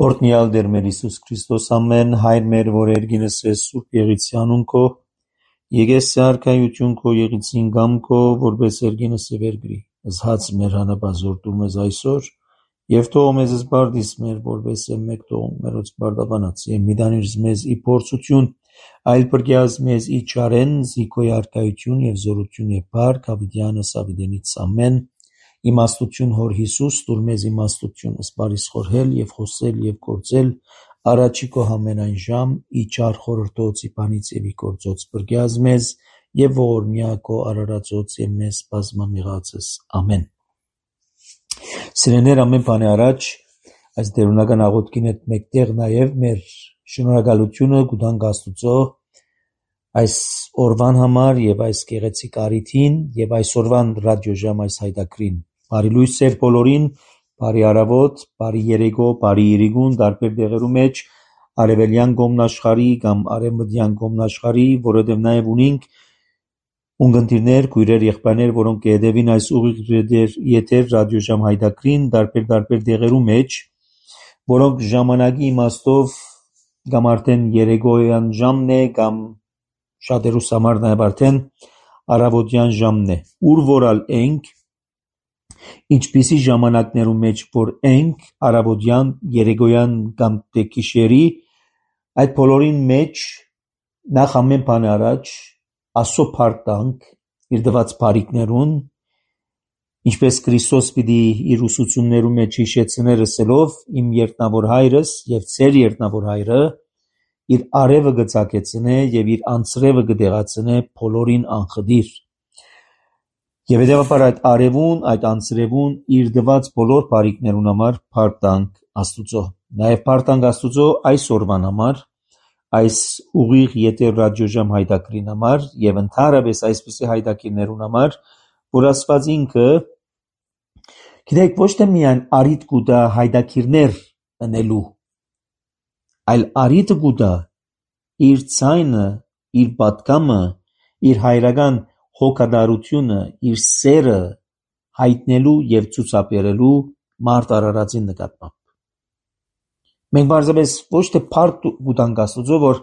Օրհնյալ Տեր մեր Հիսուս Քրիստոս ամեն հայր մեր որ երգինս ես սուրբ եղիցի անուն քո եկես արքայություն քո եղիցին գամ քո որպես երգինս եւ երգրի զհաց մեր հանապազոր դու մեզ այսօր եւ թող մեզ զբարդիս մեր որպես մեկ թող մերոց բարդաբանած եւ միդանիր մեզ ի փորձություն այլ բրգյազ մեզ ի չարեն զիքոյ արքայություն եւ զորություն եւ բարք հավիտյանս ավիդենից ամեն իմաստություն հոր Հիսուս դուր մեզ իմաստություն սպարիս խորհել եւ խոսել եւ գործել առաջիկո համենայն ժամ ի չար խորհրդոց ի բանից եւ ի գործոց բրգյազ մեզ եւ ողորմյակո արարածոց եւ մեզ բազմամիղածս ամեն Սիրեներ ամեն բանի առաջ այս դերունական աղոթքին հետ մեկտեղ նաեւ մեր շնորհակալությունը գուտանք Աստուծո այս օրվան համար եւ այս գեղեցիկ արիթին եւ այսօրվան ռադիոժամ այս հայտակրին բարի լույս ձեր բոլորին բարի արավոտ բարի երեկո բարի իրիգուն տարբեր դեղերու մեջ արևելյան գոմնաշխարի կամ արևմտյան գոմնաշխարի որովհետեւ նաեւ ունենք ունգընտիրներ քույրեր եղբայրներ որոնք կհետևին այս ուղիղ եթեր ռադիոժամ հայտակրին տարբեր դեղերու մեջ որոնք ժամանակի իմաստով կամ արդեն երեկոյան ժամն է կամ շատերուս համար նաև արդեն առավոտյան ժամն է ուր որալ ենք ինչպիսի ժամանակներու մեջ որ ենք առավոտյան երեկոյան կամ գիշերի այդ բոլորին մեջ նախ ամեն բան առաջ Աստծո փառք տանք իր դված բարիքներուն ինչպես Քրիստոս պիտի իր ուսուցումներու մեջ հիշեցներ ասելով իմ երտնավոր հայրս եւ ծեր երտնավոր հայրը իր արևը գծակեցնե եւ իր անձրևը գդեղացնե բոլորին անխդիր եւ հետեւաբար այդ արևուն այդ անձրևուն իր դված բոլոր բարիքներուն համար փառք տանք Աստուծո նաեւ փառք տանք Աստուծո այս օրվան համար այս ուղիղ եթեր ռադիոժամ հայտակրին համար եւ ընդհանրապես այսպիսի հայտակիրներուն համար որ Աստված ինքը գիտեք ոչ թե միայն արիթ կուտա հայտակիրներ ընելու այլ արիթը կուտա իր ցայնը իր պատկամը իր հայրական հոգադարությունը իր սերը հայտնելու եւ ցուցաբերելու մարդ արարածի նկատմամբ մենք բարձրապես ոչ թե փառք կուտանք Աստուծո որ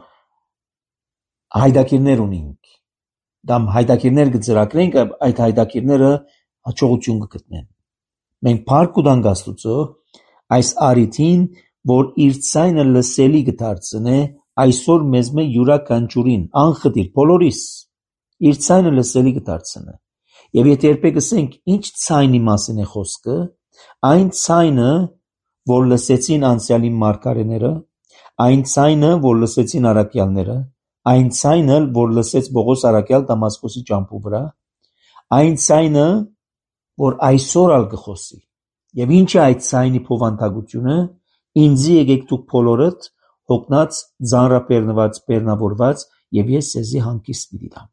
հայտակիրներ ունենք կամ հայտակիրներ կծրագրենք այդ հայտակիրները հաջողություն կգտնեն մենք փառք կուտանք Աստուծո այս արիթին որ իր ցայնը լսելի կդարձնե այսօր մեզ մե յուրաքանչյուրին անխտիր բոլորիս իր ցայնը լսելի կդարձնե եւ եթե երբեք ասենք ինչ ցայնի մասին է խոսքը այն ցայնը որ լսեցին անցյալի մարգարեները, այն ցայնը, որ լսեցին առաքյալները, այն ցայնը, որ լսեց Պողոս առաքյալ Դամասկոսի ճամփու վրա, այն ցայնը, որ այսօր ալ կխոսի։ Եվ ինչ է այդ ցայնի փոխանցությունը, ինձի եկեք դուք բոլորդ հոգնած, ծանրաբեռնված, բեռնավորված եւ ես ձեզի հանգիստ պիտի տամ։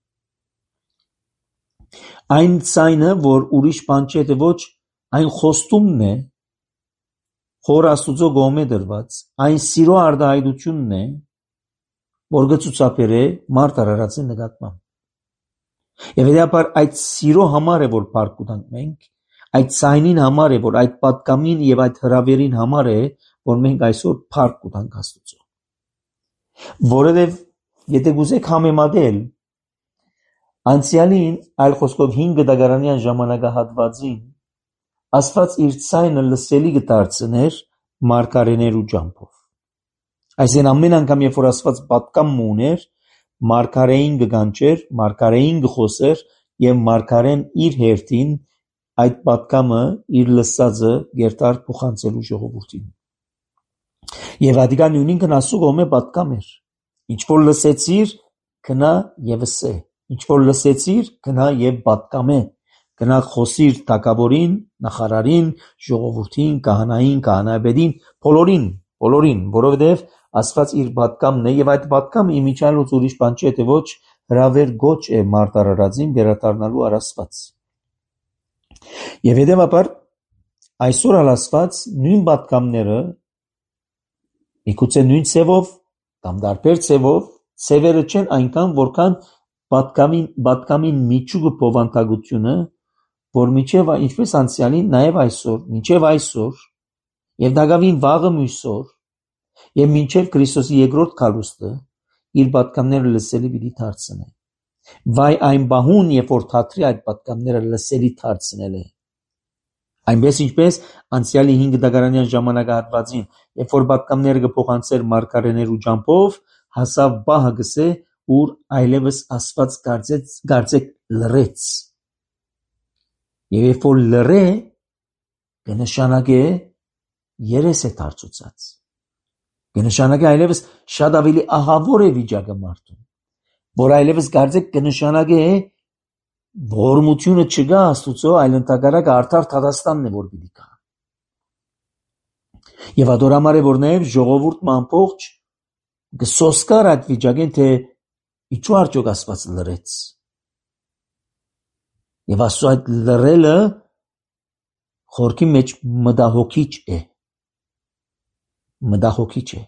Այն ցայնը, որ ուրիշ բան չէ, թե ոչ այն խոստումն է, Խոր Աստուծո կողմէ դրված, այն սիրո արտահայտությունն է, որ գծուցաբերե մարդ արարածի նկատմամբ։ Եվ հետեւաբար այդ սիրո համար է, որ փառք կուտանք մենք, այդ ցայնին համար է, որ այդ պատկամին եւ այդ հրավերին համար է, որ մենք այսօր փառք կուտանք Աստուծո։ Որովհետեւ եթե գուզեք համեմատել անցյալին, այլ խոսքով 5 դարականյան ժամանակահատվածին Աստված իր ցայնը լսելի կդարձներ մարգարեներու ճամփով։ Այսինքն ամեն անգամ երբ որ Աստված պատկամ ուներ, մարգարեին կգանչեր, մարգարեին կխոսեր եւ մարգարեն իր հերթին այդ պատկամը իր լսածը գերտար փոխանցելու ժողովրդին։ Եվ ադիգա նույնքն Աստծո կողմէ պատկամ էր։ Ինչ որ լսեցիր, գնա եւ ասե։ Ինչ որ լսեցիր, գնա եւ պատկամե։ Գնա խոսիր թագավորին, նախարարին, ժողովրդին, կահանային, կահանայապետին, բոլորին, որովհետև Աստված իր պատկամն է եւ այդ պատկամը իմիջիալոց ուրիշ բան չէ, թե ոչ հրավեր գոչ է մարդ արարածին վերադառնալու առասված։ Եվ հետեւաբար այսօր Աստված նույն պատկամները միգուցե նույն ցևով կամ տարբեր ցևով ցևերը չեն այնքան որքան պատկամին միջուկը փոխանցությունը որ միջև ինչպես անցյալին նաև այսօր, մինչև այսօր եւ դակավին վաղը մյուսօր Եվ մինչև Քրիստոսի երկրորդ քալուստը իր պատգամները լսելի պիտի դարձնե։ Վայ այն բահուն, երբ որ թատրի այդ պատգամները լսելի դարձնել է։ Այնպես ինչպես անցյալի 5 դարականյան ժամանակահատվածին, երբ որ պատգամները կփոխանցեր մարգարեներ ու ջամփով, հասավ բահը գսե, ուր այլևս Աստված գարձեք լռեց։ Եվ երբ որ լռե, կնշանակե երես է դարձուցած։ Կնշանակե այլևս շատ ավելի ահավոր է վիճակը մարդուն, որ այլևս գարձեք կնշանակե ողորմությունը չկա Աստուծո, այլ ընդհակառակը արդար Թադաստանն է, որ պիտի գա։ Եվ ադոր համար է, որ նաև ժողովուրդը ամբողջ կսոսկար այդ վիճակին, թե ինչու արդյոք Աստված լռեց։ Եվ Աստծո այդ լռելը խորքի մեջ մտահոգիչ է։ Մտահոգիչ է։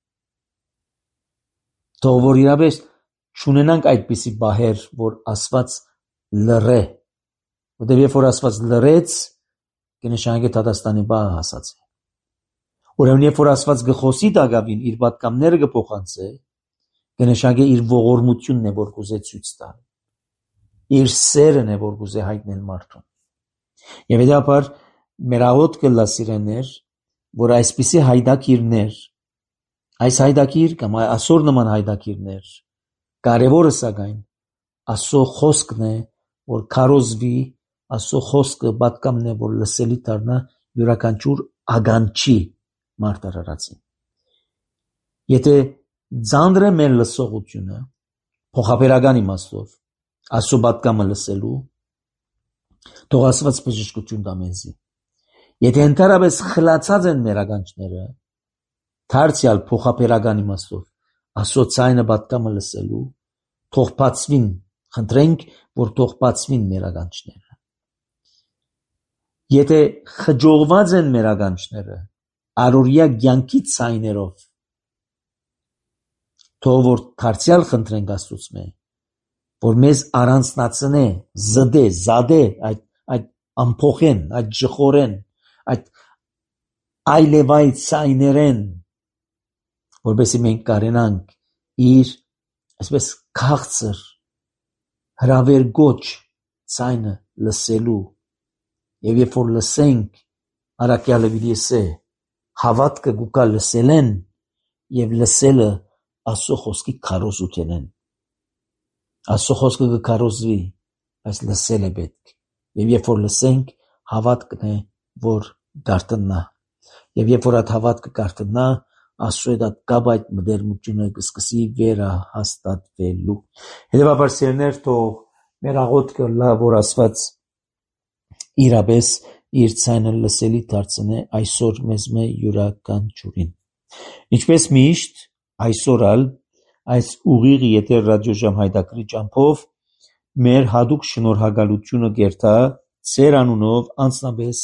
Թող որ իրապես չունենանք այդպիսի բահեր, որ Աստված լռե, որտեղ երբ որ Աստված լռեց, կնշանակե Թադաստանի բահը հասած է։ Ուրեմն երբ որ Աստված գխոսի դակավին իր պատգամները կփոխանցե, կնշանակե իր ողորմությունն է, որ կուզե ցույց տալ։ Իր սերն է, որ կուզե հայտնել մարդուն։ Եվ հետաբար մեր աղոթքը լասիրեներ, որ այսպիսի հայդակիրներ, այս հայդակիր կամ այսօր նման հայդակիրներ, կարևորը սակայն Աստծո խոսքն է, որ քարոզվի, Աստծո խոսքը պատգամն է, որ լսելի դառնա յուրաքանչյուր ագանչի մարտարարածին։ Եթե ձանձր է մեր լսողությունը, փոխաբերական իմաստով, Աստծո պատգամը լսելու, թող Աստված բժշկություն տա մեզի։ Եթե ընդհանրապես խլացած են մեր ագանչները, դարձյալ փոխաբերական իմաստով, Աստծո ձայնը պատգամը լսելու, թող բացվին, խնդրենք, որ թող բացվին մեր ագանչները։ Եթե խջողված են մեր ագանչները, առօրյա կյանքի ցայներով, թող որ դարձյալ խնդրենք Աստծուց, որ մեզ առանձնացնե, զադե այդ ամփոխեն, այդ ջխորեն, այդ այլևայ ցայներեն, որովհետեւ մենք կարենանք իր այսպես քաղցր հրավեր գոչ ցայնը լսելու, եւ երբ որ լսենք, առաքյալը վիդեսե հավատքը գուկա լսելեն եւ լսելը Աստծո խոսքի քարոզութենեն։ Աստծո խոսքը կքարոզվի, բայց լսել է պետք։ Եվ երբ որ լսենք, հավատքն է, որ գարտնա։ Եվ երբ որ այդ հավատքը գարտնա, Աստծո հետ կապ այդ մտերմությունը կսկսի վերահաստատվելու։ Հետևաբար սերներ, թող մեր աղոթքը լա, որ Աստված իրապես իր ցայնը լսելի դարձնե այսօր մեզ յուրաքանչյուրին։ Ինչպես միշտ, այսօր այս ուղիղ եթեր ռադիոժամ հայտակրի ճամփով մեր հadoop շնորհակալությունը կերտա ծեր անունով անձնապես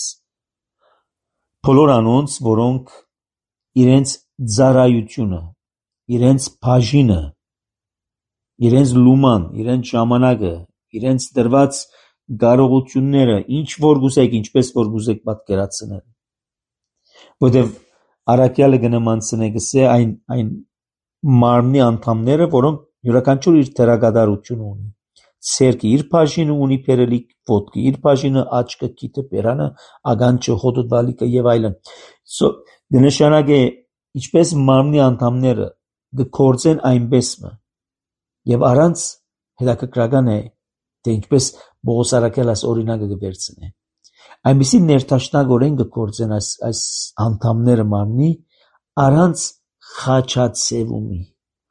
բոլոր անոնց, որոնք իրենց ծառայությունը, իրենց բաժինը, իրենց լուման, իրենց ժամանակը, իրենց դրված կարողությունները, ինչ որ գուսեք, ինչպես որ գուսեք պատկերացնել։ Որտեւ առաքյալը կնմանցնե գսե այն մարմնի անդամները, որոնք յուրաքանչյուր իր դերակատարությունը ունի։ Ցերկը իր բաժինը ունի բերելիք, ոտքը իր բաժինը, աչքը, գիթը, բերանը, ագանչը, հոտը, դալիկը եւ այլն։ Նշանակե ինչպես մարմնի անդամները գործեն այնպեսը եւ առանց հետաքրքրական է, թե ինչպես Պողոս առաքյալը օրինակը կվերցնե։ Այնպիսի ներդաշնակորեն գործեն այս անդամները մարմնի առանց խաչացևումի,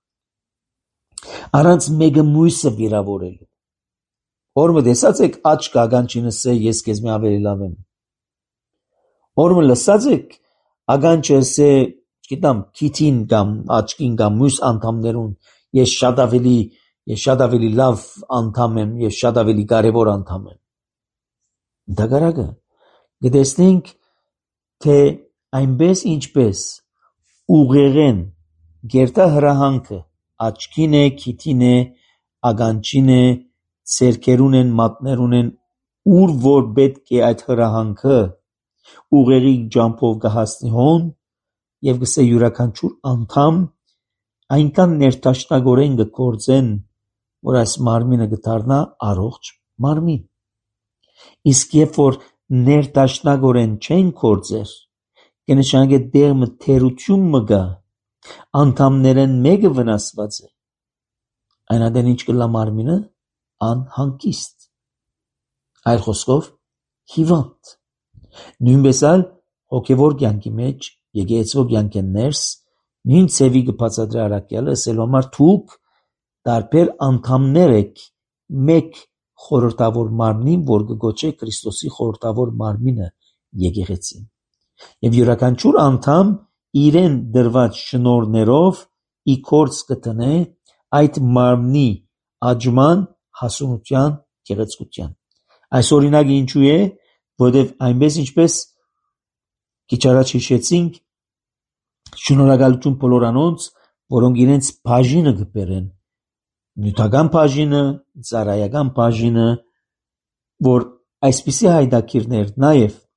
առանց մեկը մյուսը վիրավորելու։ Օրը տեսած եք աչք ագանչինս է, ես քեզ մի ավելի լավ եմ։ Օրը լսած եք ագանչս է, գիտեմ, քիթին կամ աչքին կամ մյուս անդամներուն, ես շատ ավելի լավ անդամ եմ, ես շատ ավելի կարևոր անդամ եմ։ Դակարակը գտեսնենք, թե այնպես ինչպես ուղեղեն գերտա հրահանքը աչքին է, քիթին է, ագանչին է, ցերկերուն են, մատներուն են, ուր որ պետք է այդ հրահանքը ուղեղի ջամփով կհասնի հոն, եւ գսե յուրաքանչյուր անդամ այնքան ներդաշնակորեն կգործեն, որ այս մարմինը կդառնա առողջ մարմին։ Իսկ երբ որ ներդաշնակորեն չեն գործեր, կնշանակե դեղը թերություն մը գա, անդամներեն մեկը վնասված է, այնադեն ինչ կլա մարմինը անհանգիստ, այլ խոսքով հիվանդ։ Նույնպես այլ հոգևոր կյանքի մեջ եկեղեցվո կյանքի ներս նույն ցևի կբացատրի առաքյալը, ասելու համար դուք տարբեր անդամներ եք մեկ խորհրդավոր մարմնին, որ կգոչե Քրիստոսի խորհրդավոր մարմինը եկեղեցին։ Եվ յուրաքանչյուր անդամ իրեն դրված շնորհներով ի գործ կտնե այդ մարմնի աճման, հասունության, գեղեցկության։ Այս օրինակը ինչու է, որովհետև այնպես ինչպես քիչ առաջ հիշեցինք, շնորհակալություն բոլոր անոնց, որոնք իրենց բաժինը կբերեն, նյութական բաժինը, ծառայական բաժինը, որ այսպիսի հայդակիրներ նաև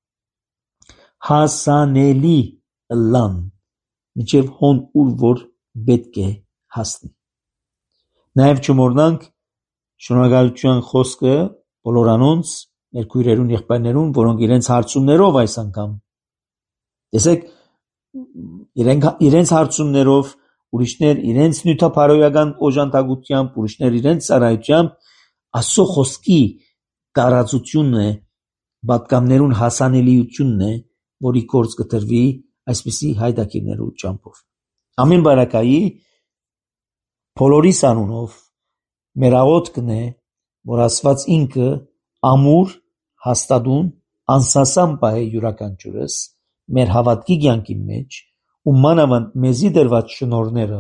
հասանելի լան, միջև հոն ուր որ պետք է հասնի։ Նաև չմոռնանք շնորհակալության խոսքը բոլոր անոնց, մեր քույրերուն, եղբայրներուն, որոնք իրենց հարցումներով այս անգամ, տեսեք, իրենց հարցումներով, ուրիշներ իրենց նյութապարոյական օժանդակությամբ, ուրիշներ իրենց ծառայությամբ Աստծո խոսքի տարածությունն է, պատգամներուն հասանելիությունն է, որի գործ կտրվի այսպիսի հայդակիրներու ճամփով։ Ամեն բարակայի բոլորիս անունով մեր աղոթքն է, որ Աստված ինքը ամուր, հաստատուն, անսասան պահե յուրաքանչյուրս մեր հավատքի կյանքի մեջ ու մանավանդ մեզի դրված շնորհները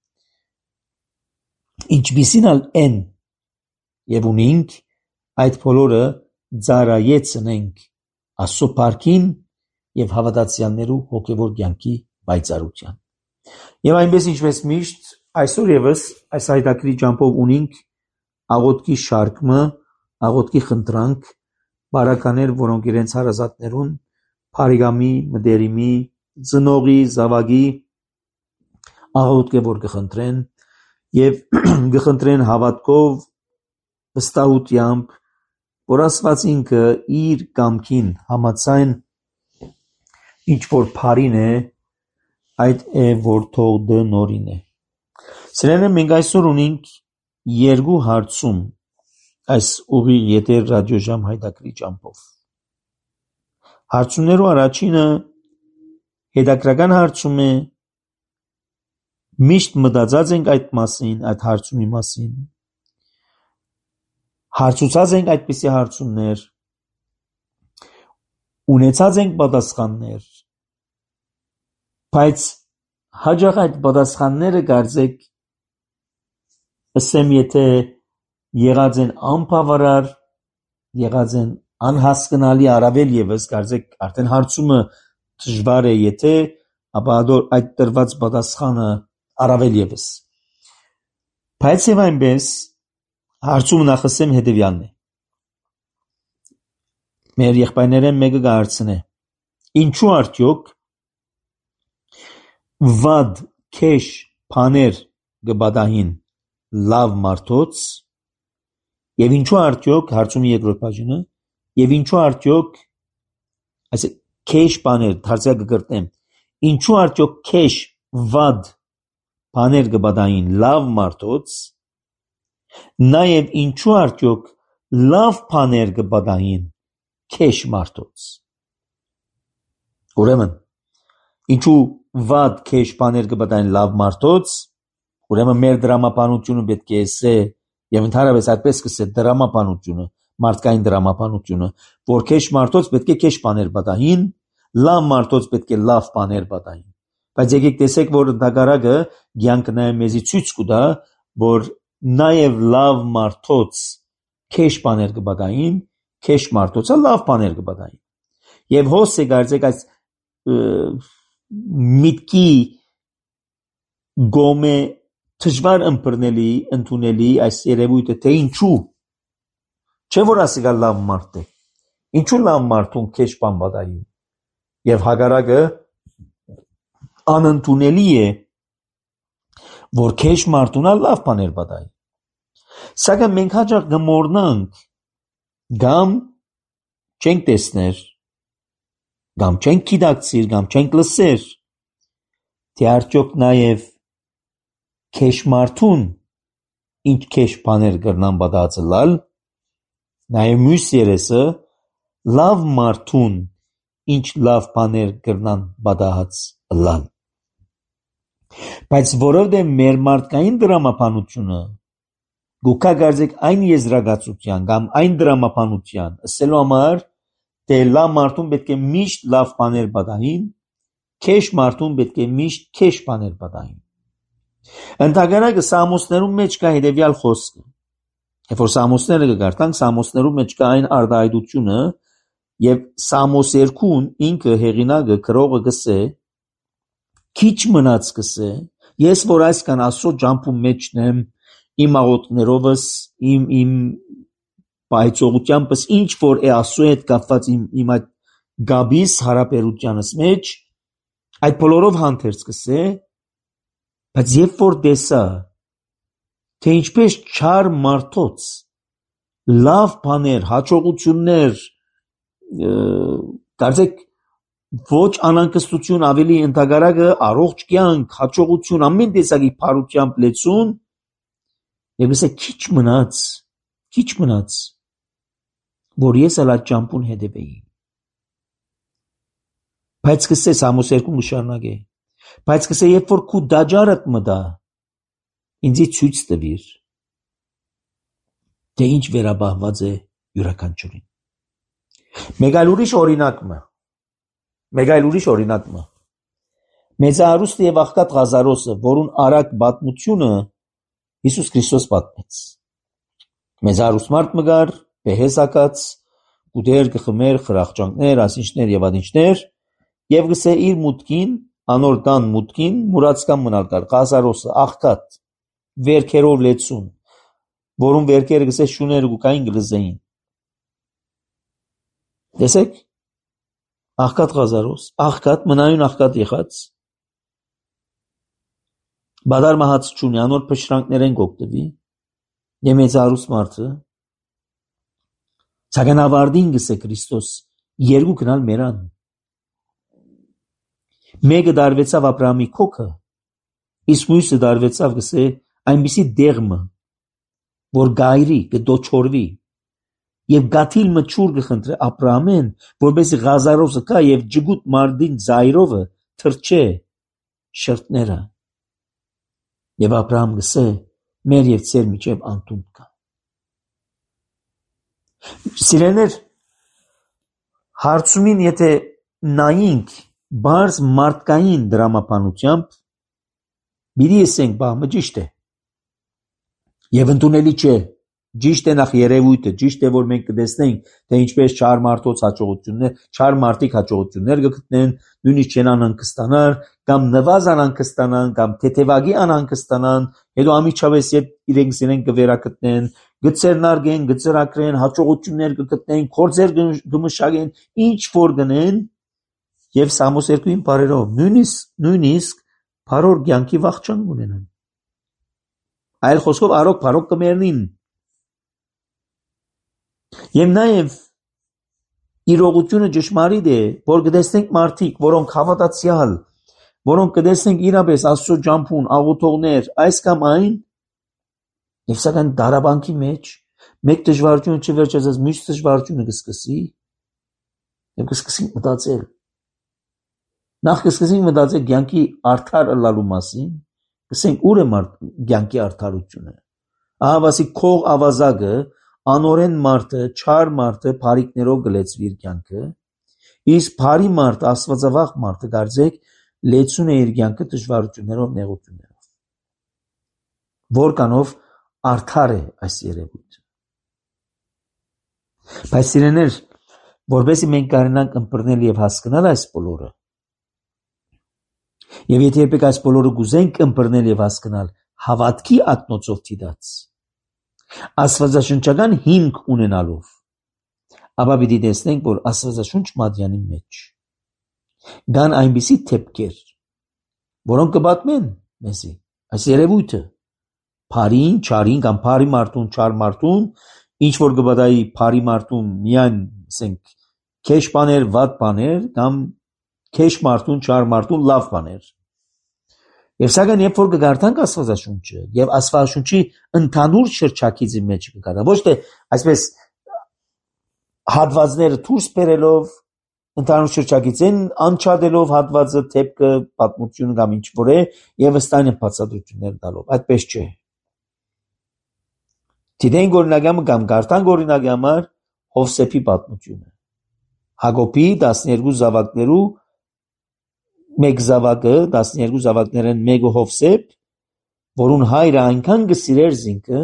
ինչպիսին ալ են եւ ունենք, այդ բոլորը ծառայեցնենք Աստծո փառքին եւ հավատացյալներու հոգեվոր կյանքի պայծառության։ Եվ այնպես ինչպես միշտ այսօր եւս այս հայդակրի ճամփով ունենք աղոթքի շարքը, աղոթքի խնդրանք, բարականեր, որոնք իրենց հարազատներուն փարիգամի, մտերիմի, ծնողի, զավակի աղոթք է, որ կխնդրեն եւ կխնդրեն հավատքով, վստահությամբ, որ Աստված ինքը իր կամքին համաձայն ինչ որ բարին է, այդ է որ թող դը նորին է։ Սրանով մենք այսօր ունենք երկու հարցում այս ուղի եթեր ռադիոժամ հայդակրի ճամփով։ Հարցումներու առաջինը հետաքրական հարցում է, միշտ մտածած ենք այդ մասին, այդ հարցումի մասին, հարցուցած ենք այդպիսի հարցումներ, ունեցած ենք պատասխաններ, բայց հաջող այդ պատասխանները կարծեք ասեմ, եթե եղած են անբավարար, եղած են անհասկանալի, առավել եւս կարծեք արդեն հարցումը դժվար է, եթե ապա այդ տրված պատասխանը առավել եւս։ Բայց եւ այնպես հարցումը նախասեմ հետեւյալն է։ Մեր եղբայրներեն մեկը կհարցնե. ինչու արդյոք վատ քեշ բաներ կբադահին լավ մարդոց եւ ինչու արդյոք հարցումի երկրորդ բաժինը եւ ինչու արդյոք այս քեշ բաներ դարձյալ կգրտեմ ինչու արդյոք քեշ վատ բաներ կբադահին լավ մարդոց նաեւ ինչու արդյոք լավ բաներ կբադահին քեշ մարդոց ուրեմն ինչու վատ քեշ բաներ կբադահին լավ մարդոց ուրեմն մեր դրամապանությունը պետք է ասե եւ ընդհանրապես այդպես կսե դրամապանությունը մարդկային դրամապանությունը որ քեշ մարդոց պետք է քեշ բաներ բադահին լավ մարդոց պետք է լավ բաներ բադահին բայց եկեք տեսեք որ դագարակը ցանկը նաեւ մեզի ցույց կտա որ նաեւ լավ մարդոց քեշ բաներ կբադահին քեշ մարդոցը լավ բաներ կբադահին եւ հոս է գարձեք այս միտքի գոմե դժվար ըմբռնելի ընդունելի այս երևույթը թե ինչու չէ որ ասիկա լավ մարդ է ինչու լավ մարդուն քեշ բան բադահի եւ հագարակը անընդունելի է, որ քեշ մարդունա լավ բաներ բադայի։ Սակայն մենք հաճախ գմորնանք կամ չենք տեսներ, կամ չենք գիտակցիր, կամ չենք լսեր, թե արդյոք նաև քեշ մարդուն ինչ քեշ բաներ կրնան բադածլալ, նաև մյուս երեսը լավ մարդուն ինչ լավ բաներ կրնան բադահած լալ։ Բայց որովհետև մեր մարդկային դրամապանությունը գուքա գարձեք այն եզրակացության կամ այն դրամապանության ասելու համար, թե լավ մարդուն պետք է միշտ լավ բաներ բադահին, քեշ մարդուն պետք է միշտ քեշ բաներ բադահին։ Ընդհանրակը Սամոսներում մեջ կա հետևյալ խոսքը։ Երբ որ Սամոսները կգարտանք, Սամոսներում մեջ կա այն արտահայտությունը, եւ Սամոս 2-ն ինքը հեղինակը գրողը գսե, քիչ մնաց գսե, ես որ այսքան Աստծո ջամփու մեջն եմ, իմ աղոթքներովս, իմ բայցողությանս, ինչ որ է Աստծո հետ կապված իմ այդ գաբիս հարաբերությանս մեջ, այդ բոլորով հանդերձ գսե, բայց երբ որ տեսա, թե ինչպես չար մարդոց լավ բաներ, հաջողություններ, կարծեք ոչ անհանգստություն, ավելի ընդհանրակը առողջ կյանք, հաջողություն, ամեն տեսակի բարությամբ լեցուն, եւ ասա քիչ մնաց, որ ես ալ այդ ճամփուն հետևեի։ Բայց կսե Սամոս 2 մշարնագե, բայց կսե երբ որ քու դաջարդ մտա, ինձի ցույց տվիր, թե ինչ վերաբահված է յուրաքանչյուրին։ Մեկ այլ ուրիշ օրինակ մը։ Մեծահարուստը եւ աղքատ Ղազարոսը, որուն արագ պատմությունը Հիսուս Քրիստոս պատմեց։ Մեծահարուստ մարդ մգար, բեհեսակած, կուդեր, գխմեր, խրախճանքներ, ասինչներ եւ ադինչներ, եւ գսե իր մուտքին, անոր տան մուտքին, մուրացկան մնալ կար, Ղազարոսը, աղքատ, վերքերով լեցուն, որուն վերքերը գսե շուները գուկային գլզեին։ Տեսեք, աղքատ Ղազարոս, աղքատ, մնայուն աղքատ եղած, բադար մահաց չունի, անոր փշրանքներեն գոկտվի, եւ մեծահարուստ մարդը, սակայն ավարտին գսե Քրիստոս, երկու գնալ մերան։ Մեկը դարվեցավ Աբրահամի քոքը, իսկ մյուսը դարվեցավ գսե այնպիսի դեղմը, որ գայրի կդոչորվի, եւ գաթիլ մչուր կխնդրե Աբրահամեն, որպեսզի Ղազարոսը կա եւ ջգուտ մարդին զայրովը թրջե շրթները։ Եվ Աբրահամ գսե, մեր եւ ծեր միջև անտունդ կա։ Սիրելիներ, հարցումին եթե նայինք բարձ մարդկային դրամապանությամբ, բիդի ասենք բամը ճիշտ է։ Եվ ընդունելի չէ, ճիշտ է նախ երևույթը, ճիշտ է որ մենք կտեսնենք, թե ինչպես չար մարդոց հաջողություններ, չար մարդիկ հաջողություններ կգտնեն, նույնիսկ չեն անհանգստանար, կամ նվազ անհանգստանան, կամ թեթևագի անհանգստանան, հետո ամիջավես երբ իրենք իրեն կվերակտնեն, գծերն արգեն, գծրակրեն, հաջողություններ կգտնեն, գործեր կմշակեն, ինչ որ գնեն, եւ Սամոս 2-ին բարերով, նույնիսկ բարոր կյանքի վախճան ունենան։ Այլ խոսքով արոք բարոք կմեռնին։ Եվ նաև իրողությունը ճշմարիտ է, որ կտեսնենք մարդիկ, որոնք հավատացյալ, որոնք կտեսնենք իրապես Աստծո ջամփուն, աղոթողներ, այս կամ այն, եւ սակայն դարաբանքի մեջ մեկ դժվարությունը չվերջացած մյուս դժվարությունը կսկսի, եւ կսկսենք մտածել։ Նախ կսկսենք մտածել կյանքի արդար ըլլալու մասին, կսենք ուր է կյանքի արդարությունը։ Ահավասի քող ավազակը, անօրեն մարդը, չար մարդը բարիկներով գլեցվի իր կյանքը, իսկ բարի մարդը, աստվածավախ մարդը կարծեք լեցուն է իր կյանքը դժվարություններով, նեղություններով։ Որքանով արդար է այս երևույթը։ Բայց սիրելիներ, որովհետեւ մենք կարողանանք ըմբռնել եւ հասկանալ այս բոլորը, եւ եթե երբեք այս բոլորը գուզենք ըմբռնել եւ հասկանալ հավատքի ակնոցով դիտած, աստվածաշնչական հիմք ունենալով, ապա պիտի տեսնենք, որ Աստվածաշունչ մատյանի մեջ կան այնպիսի դեպքեր, որոնք կպատմեն մեզի այս երևույթը փարին, չարին կամ փարի մարդուն, չար մարդուն, ինչ որ կպատահի փարի մարդուն միայն ասենք քեշ բաներ, վատ բաներ կամ քեշ մարդուն, չար մարդուն լավ բաներ։ Եվ սակայն երբ որ կգարտանք Աստվածաշունչը եւ Աստվածաշունչի ընդհանուր շրջակիցի մեջ կգարտանք, ոչ թե այսպես հատվածները դուրս բերելով ընդհանուր շրջակիցին անչադելով հատվածը, թեփքը, պատմությունը կամ ինչ որ է եւ ըստայն բացատրություններ տալով, այդպես չէ։ Դիտենք օրինակի կամ գարտանք օրինակի համար Հովսեփի պատմությունը։ Հակոբի 12 զավակներու մեկ զավակը, 12 զավակներեն մեկը Հովսեփ, որուն հայրը այնքան կսիրեր զինքը,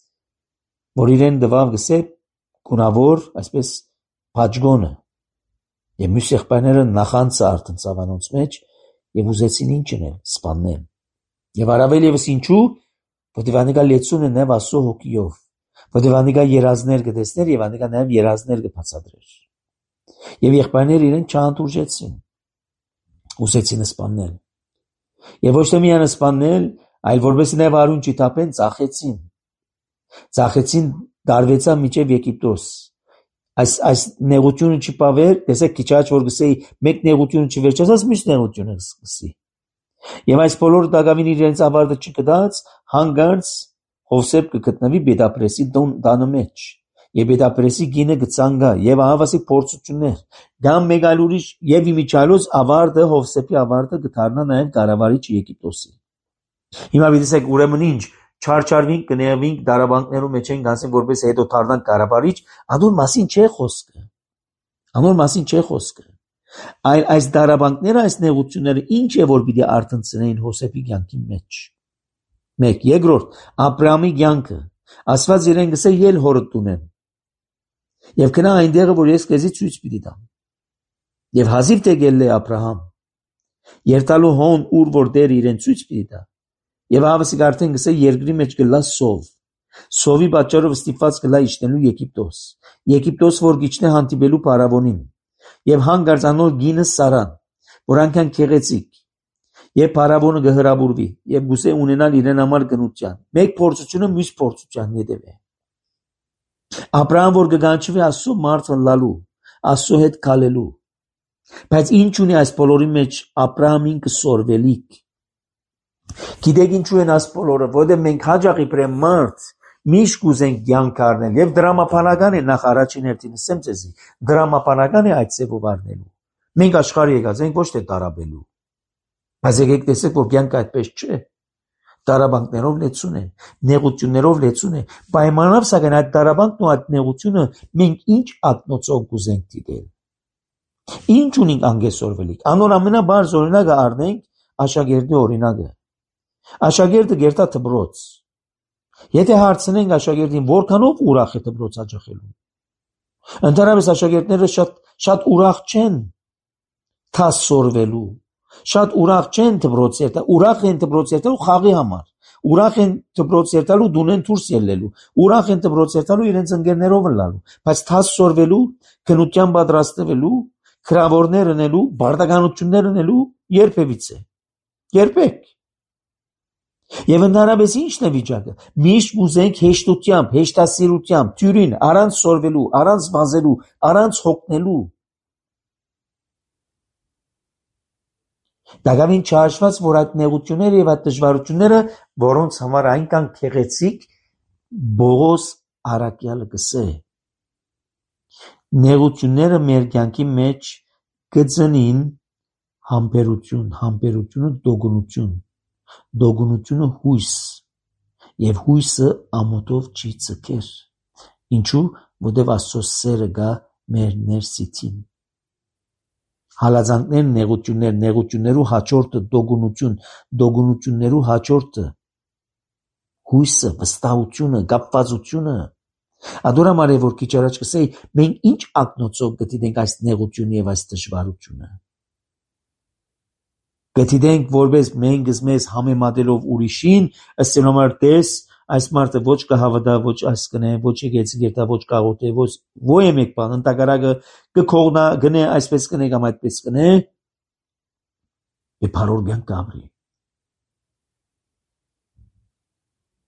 որ իրեն տվավ գսե գունավոր, այսպես բաջգոնը։ Եվ մյուս եղբայրները նախանցը արտնցավ անոնց մեջ եւ ուզեցին ինչ անել, սպաննել։ Եվ առավել եւս ինչու, որտեղ անիկա լեցուն է նաեւ Աստծո հոգիով, որտեղ անիկա երազներ կտեսներ եւ անիկա նաեւ երազներ կբացատրեր։ Եվ եղբայրները իրեն չհանդուրժեցին, ուզեցին սպաննել։ Եվ ոչ թե միայն սպաննել, այլ որպես նաեւ արուն չթափեն, ծախեցին դարվեցա միջև Եգիպտոս։ Այս նեղությունը չպավեր, տեսեք քիչ աճ որ գսեի, մեկ նեղությունը չվերջացած, մյուս նեղությունը գսի։ Եվ այս բոլորը դակավին իրենց ավարտը չկդած, հանգարց Հովսեփ կգտնվի Բեդապրեսի տանը մեջ։ Եվ Բեդապրեսի գինը գցանգա եւ ահավասիկ փորձություններ։ Կամ մեկ այլ ուրիշ եւ իմիջալոց ավարտը Հովսեփի ավարտը կդառնա նաեւ կառավարիչ Եգիպտոսի։ Հիմա դիտեք ուրեմն ինչ չարչարվինք, կներվինք, դարաբանքներում մեջ ենք ասենք որպես հետո դառնանք կառավարիչ, անոր մասին չէ խոսքը։ Անոր մասին չէ խոսքը։ Այլ այս դարաբանքները, այս նեղությունները ինչ է որ պիտի արտնցնեին Հովսեփի կյանքի մեջ։ Մեկ, երկրորդ, Աբրահամի կյանքը։ Աստված իրեն գսե ել հորդ տունեմ։ Եվ գնա այնտեղը որ ես քեզի ցույց պիտի տամ։ Եվ հազիվ թե գելլե Աբրահամ։ Երթալու հոն ուր որ դեր իրեն ցույց պիտի տա։ Եվ ավասիկ արդեն գսե երկրի մեջ գլա սով։ Սովի պատճառով ստիպված գլա իջնելու Եգիպտոս։ Եգիպտոս որ գիչնե հանդիպելու Փարավոնին։ Եվ հանգարց անոր գինը Սարան, որ անքան քեղեցիկ։ Եվ Փարավոնը գհրաբուրվի եւ գուսե ունենալ իրեն համար գնության։ Մեկ փորձությունը մյուս փորձության հետեւե։ Աբրահամ որ գանչվի Աստծո մարդը լալու, Աստծո հետ քալելու։ Բայց ինչ ունի այս բոլորի մեջ Աբրահամին կսորվելիք։ Գիտեք ինչու են այս բոլորը, որովհետեւ մենք հաջող իբրեմ մարդ միշտ կուզենք կյանք առնել եւ դրամապանական է նախ առաջին հերթին ասեմ ձեզի, դրամապանական է այդ ծևով առնելու։ Մենք աշխարհի եկած ենք ոչ թե տարաբելու։ Բայց եկեք տեսեք որ կյանքը այդպես չէ։ Տարաբանքներով լեցուն է, նեղություններով լեցուն է, պայմանով սակայն այդ տարաբանքն ու այդ նեղությունը մենք ինչ ակնոցով կուզենք դիտել։ Ինչ ունենք անգեսորվելիք։ Անոր ամենաբարձ օրինակը առնենք աշակերտի օրինակը։ Աշակերտը գերտա դպրոց։ Եթե հարցնենք աշակերտին որքանով ուրախ է դպրոց աջակելու։ Ընդհանրապես աշակերտները շատ ուրախ չեն թասորվելու։ Շատ ուրախ չեն դպրոց երթալ, ուրախ են դպրոց երթալու խաղի համար, ուրախ են դպրոց երթալու դունեն դուրս ելնելու, ուրախ են դպրոց երթալու իրենց ընկերներով լալու, բայց թասորվելու, քնության պատրաստվելու, քրավորներ ունելու, բարդականություններ ունելու երբևիցե։ Երբեք։ Եվ ընդհանրապես ի՞նչն է վիճակը։ Միշտ ուզենք հեշտությամբ, հեշտասիրությամբ, թյուրին, առանց սորվելու, առանց վազելու, առանց հոգնելու։ Դակավին չհաշված որ այդ նեղությունները եւ այդ դժվարությունները, որոնց համար այնքան քեղեցիկ Բողոս Արաքյալը գսե։ Նեղությունները մեր կյանքի մեջ գծնին համբերություն, համբերությունը դոգունություն, դոգունությունը հույս եւ հույսը ամոթով չի ցկեր։ Ինչու՞, որտեւ Աստծո սերը գա մեր ներսիցին։ Հալածանքներ, նեղություններ, նեղություններու հաջորդը դոգունություն, դոգունություններու հաջորդը հույսը, վստահությունը, կապվածությունը։ Ադորամար է որ քիչ առաջ կսեի, մենք ինչ ակնոցով գտիդենք այս նեղությունը եւ այս դժվարությունը։ Գտիդենք որպես մենք մեզ համեմատելով ուրիշին, ըստ նոմար տես այս մարդը ոչ կհավատա, ոչ այս կնե, ոչ եկեցի գերտա, ոչ կաղոթե, ոչ ոյ մեկ բան, ընտակարակը կքողնա, գնե այսպես կնե կամ այդպես կնե, եւ բարոր կյանք կապրի։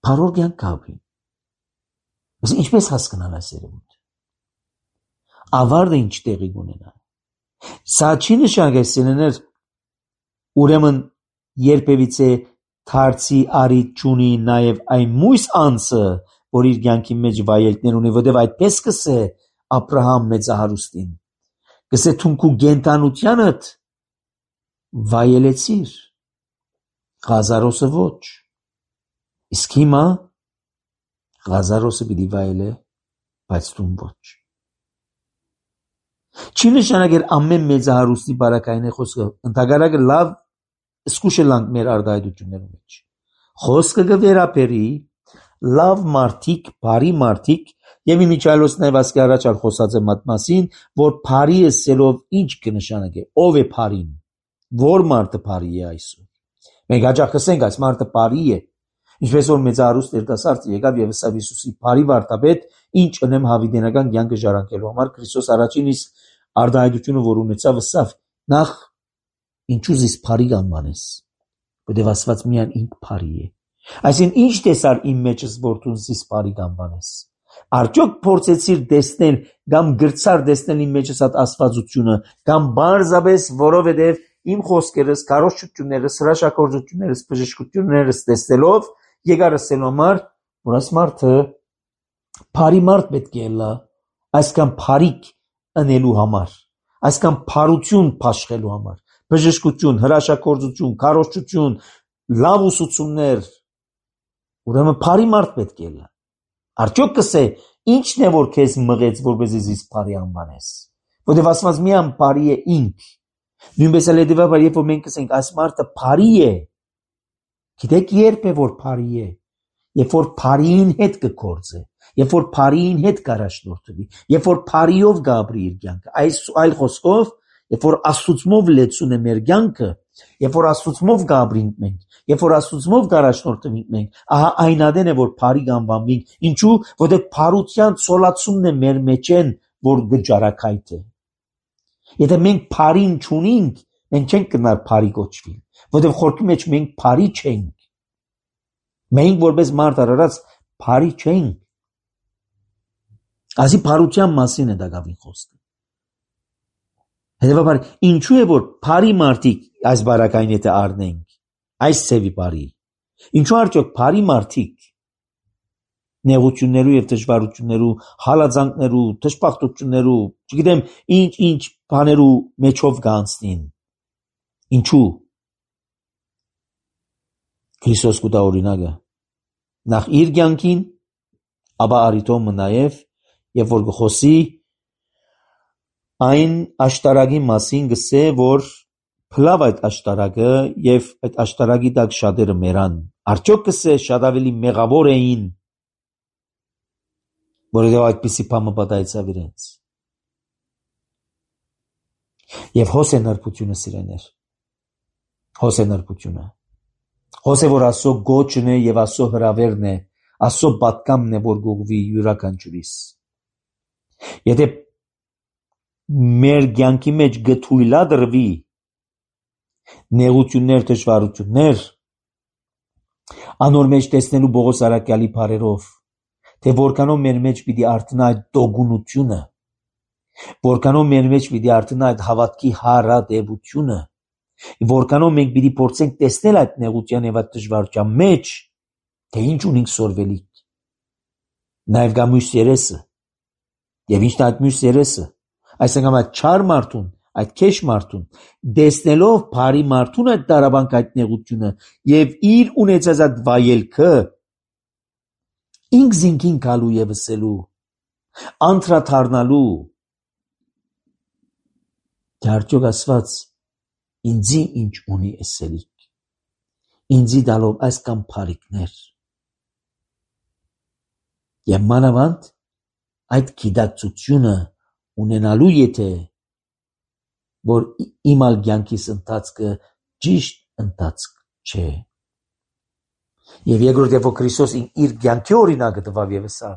Փարոր կյանք կապրի։ Բայց ինչպես հասկանալ այս երևույթը։ Ավարտը ինչ տեղի կունենա։ Սա չի նշանակի սենեներ ուրեմն երբևիցե դարձի արիտ չունի նաև այն մույս անձը, որ իր կյանքի մեջ վայելքներ ունի, որտեղ այդպես կսե Աբրահամ մեծահարուստին։ Կսե թունքու գենտանությանդ վայելեցիր, Ղազարոսը ոչ։ Իսկ հիմա Ղազարոսը պիտի վայելե, բայց դու ոչ։ Չի նշանակել ամեն մեծահարուստի բարակային է խոսքը, ընդհակառակը լավ զգուշելանք մեր արտահայտություններում մեջ։ Խոսքը կվերապերի լավ մարդիկ, բարի մարդիկ, եւ իմիջիալոց նաև ասկի առաջալ խոսած եմ այդ մասին, որ բարի էսելով ինչ կնշանակե, ով է բարին, որ մարդը բարի է այսօր։ Մենք հաճախ կսենք այս մարդը բարի է, ինչպես որ մեծահարուստ երիտասարդը եկավ եւ ասավ Հիսուսի բարի վարդապետ, ինչ ընեմ հավիտենական կյանքը ժառանգելու համար Քրիստոս առաջին իսկ արտահայտությունը, որ ունեցավ, ասավ նախ ինչու զիս բարի անվանես, որտեւ ասված միայն ինք բարի է։ Այսինքն ինչ տեսար իմ մեջս որ դու զիս բարի անվանես։ Արդյոք փորձեցիր տեսնել կամ գրծար տեսնել իմ մեջս այդ աստվածությունը կամ բարձրապես որովհետև իմ խոսքերս, կարողություններս, հրաշագործություններս, բժշկություններս տեսնելով եկար ասելու համար, որ այս մարդը բարի մարդ պետք է լա, այսքան բարիք ընելու համար, այսքան բարություն փաշխելու համար, բժշկություն, հրաշագործություն, կարողություն, լավ ուսուցումներ, ուրեմն բարի մարդ պետք է լա։ Արդյոք կսե ինչն է որ քեզ մղեց որպեսզի զիս բարի անվանես, որտեվ ասված միայն բարի է ինք։ Նույնպես էլ հետևաբար երբ որ մենք կսենք այս մարդը բարի է, գիտեք երբ է որ բարի է, երբ որ բարիին հետ կգործե, երբ որ բարիին հետ կառաջնորդվի, երբ որ բարիով գաբրի իր կյանքը, այլ խոսքով երբ որ աստուծմով լեցուն է մեր կյանքը, երբ որ աստուծմով գաբրինք մենք, երբ որ աստուծմով կառաջնորդվենք մենք, ահա այն ադեն է որ բարի կանվանվենք, ինչու, որտեղ բարության ցոլացումն է մեր մեջ են, որ գճարակայթ է։ Եթե մենք բարին չունենք, մենք չենք կնար բարի կոչվել, որտեղ խորքի մեջ մենք բարի չենք։ Մենք որպես մարդ արարած բարի չենք։ Ասի բարության մասին է դա գավին խոսքը։ Հետևաբար ինչու է որ բարի մարդիկ այս բարակային եթե առնենք, այս ծևի բարի, ինչու արդյոք բարի մարդիկ նեղություններու եւ դժվարություններու, հալածանքներու, դժբախտություններու, չգիտեմ ինչ բաներու մեջով գանցնին։ Ինչու։ Քրիստոս կուտա օրինակը նախ իր կյանքին, ապա արիտոմը նաեւ եւ որ գխոսի այն աշտարակի մասին գսե որ փլավ այդ աշտարակը եւ այդ աշտարակի տակ շատերը մեռան։ Արդյոք գսե շատ ավելի մեղավոր էին, որովհետեւ այդպիսի բամը պատահեցավ իրենց։ Եվ հոս է նրբությունը սիրեներ։ Հոս է նրբությունը։ Հոս է որ Աստծո գոչն է եւ Աստծո հրավերն է, Աստծո պատկամն է որ գողվի յուրաքանչյուրիս։ Եթե մեր կյանքի մեջ գթույլադրվի նեղություններ, դժվարություններ, անոր մեջ տեսնելու Պողոս Արաքյալի բարերով, թե որքանով մեր մեջ պիտի արթնա այդ դողունությունը, որքանով մեր մեջ պիտի արթնա այդ հավատքի հարատևությունը, որքանով մենք պիտի փորձենք տեսնել այդ նեղության եւ այդ դժվարության մեջ, թե ինչ ունենք սորվելիք։ Նաեւ գա մյուս երեսը։ Եվ ինչն է այդ մյուս երեսը։ Այսինքն այդ չար մարդուն, այդ քեշ մարդուն, դեսնելով բարի մարդուն այդ տարաբանք այդ նեղությունը եւ իր ունեցած այդ վայելքը, ինք զինքին գալու եւ ասելու, անդրադառնալու, թե արդյոք ասված ինձի ինչ ունի ասելիք, ինձի դալով այսքան բարիքներ։ Եվ մանավանդ այդ գիտակցությունը ունենալու եթե որ իմալ կյանքիս ընթացքը ճիշտ ընթացք չէ։ Եվ երկրորդ երբ որ Քրիստոս իր կյանքի օրինակը տվավ եւ ասավ.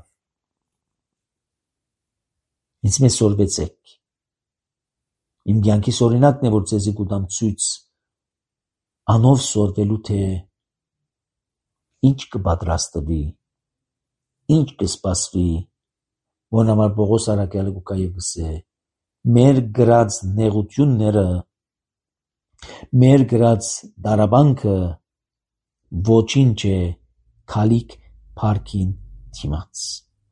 ինձ մեզ սորվեցեք։ Իմ կյանքիս օրինակն է որ ձեզի կուտամ ցույց անով սորվելու թե ինչ կպատրաստվի, ինչ կսպասվի, որն համար Պողոս առաքյալը կգա եւ կսե, մեր գրած նեղությունները, մեր գրած դարաբանքը ոչինչ է քալիք փառքին դիմաց։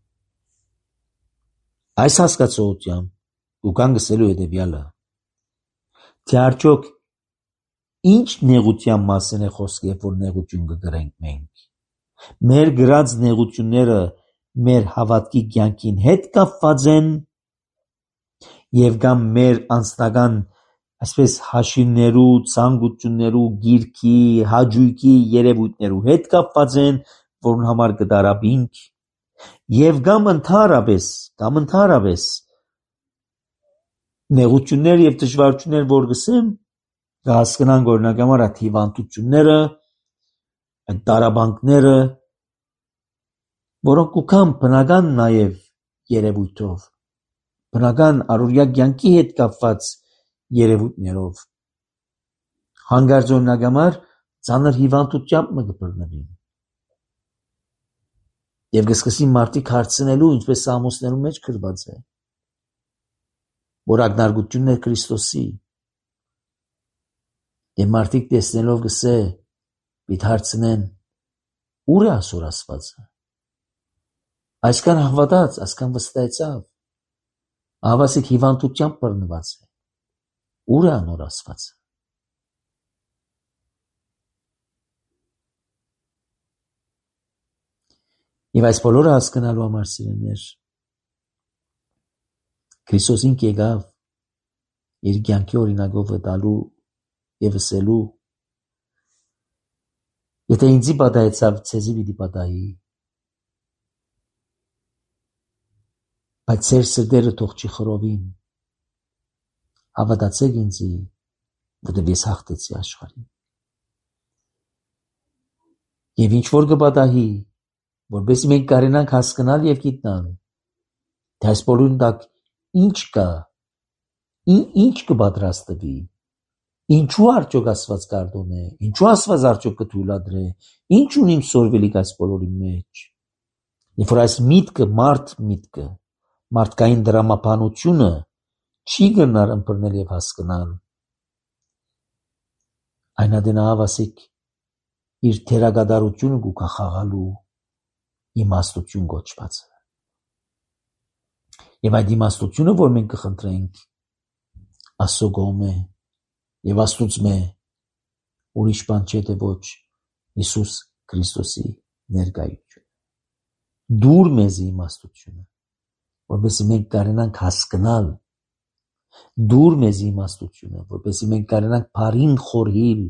Այս հասկացողությամբ կուքան գսելու հետևյալը, թե արդյոք ինչ նեղության մասին է խոսքը, երբ որ նեղություն կգրենք մենք։ Մեր գրած նեղությունները մեր հավատքի կյանքին հետ կապված են եւ կամ մեր անձնական այսպես հաշիվներու, ցանկություններու, գիրքի, հաճույքի երևույթներու հետ կապված են, որոնց համար կդարաբինք եւ կամ ընդհանրապես նեղություններ եւ դժվարություններ, որ գսեմ, կհասկանանք օրինակ համար այդ հիվանդությունները, այդ դարաբանքները, որոնք կուքան բնական նաեւ երևույթով, բնական առօրյա կյանքի հետ կապված երևույթներով, հանգարց օրինակ համար ծանր հիվանդությամբ մը կբռնվին։ Եվ կսկսի մարդիկ հարցնելու, ինչպես Սամոսներու մեջ գրված է, որ ակնարկությունն է Քրիստոսի։ Եվ մարդիկ տեսնելով կսե, պիտի հարցնեն, ուր է ասոր Աստվածը։ Այսքան հավատաց, այսքան վստահեցավ, ավասիկ հիվանդությամբ բռնված է։ Ուր է անոր Աստվածը։ Եվ այս բոլորը հասկանալու համար սիրելիներ, Քրիստոսին եկավ իր կյանքի օրինակով տալու եւ ասելու, եթե ինձի պատահեցավ, ցեզի պիտի պատահի, բայց ձեր սրտերը թող չի խռովին, հավատացեք ինձի, որտեղ ես հաղթեցի աշխարհին։ Եվ ինչ որ կպատահի, որպես մենք կարենանք հասկանալ եւ գիտնալ, թե այս բոլորին տակ ինչ կա, ինչ կպատրաստվի, ինչու արդյոք Աստված կարդոն է, ինչու Աստված արդյոք կթույլատրե, ինչ ունիմ սորվելիք այս բոլորի մեջ։ Երբ որ այս միտքը, մարդկային դրամապանությունը չի գնար ըմբռնել եւ հասկանալ, այնադենահավ ասիկ իր թերագադարությունը կուքա խաղալու իմաստություն գոչվածը։ Եվ այդ իմաստությունը, որ մենք կխնդրենք, Աստծո կողմ է եւ Աստուծմե, ուրիշ բան չէ թե ոչ Հիսուս Քրիստոսի ներկայությունը։ Դուր մեզի իմաստությունը, որպեսզի մենք կարենանք հասկանալ, դուր մեզի իմաստությունը, որպեսզի մենք կարենանք բարին խորհիլ,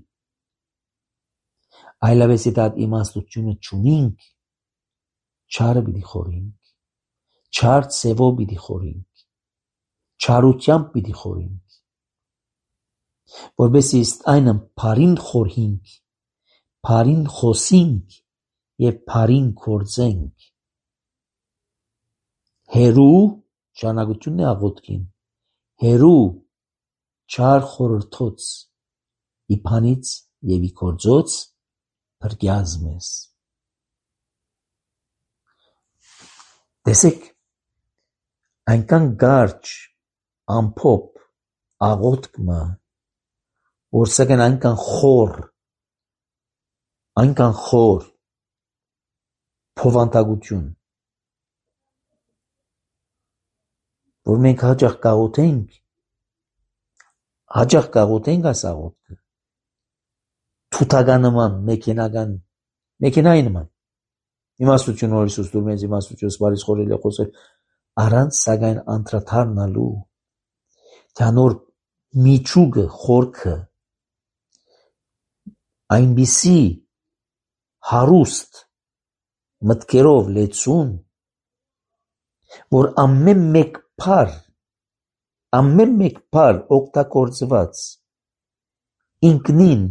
այլապես եթե այդ իմաստությունը չունենք, չարը պիտի խորհենք, չար ցևով պիտի խորհենք, չարությամբ պիտի խորհենք, որպեսզի այնը բարին խորհենք, բարին խոսենք եւ բարին գործենք։ Հերու շանակությունն է աղոթքին, հերու չար խորհրդոց, իբանից եւ ի գործոց փրկյազ մեզ։ Տեսեք, այնքան կարճ, ամփոփ աղոթքը, որ սակայն այնքան խոր փոխանցություն, որ մենք հաճախ կաղոթենք այս աղոթքը, թութականնման, մեքենայի նման, իմաստություն որ Հիսուս դուր մեզ իմաստություն սպարից խորել է խոսել, առանց սակայն անդրադառնալու, թե անոր միջուկը, խորքը, այնպիսի հարուստ մտքերով լեցուն, որ ամեն մեկ բար օգտագործված ինքնին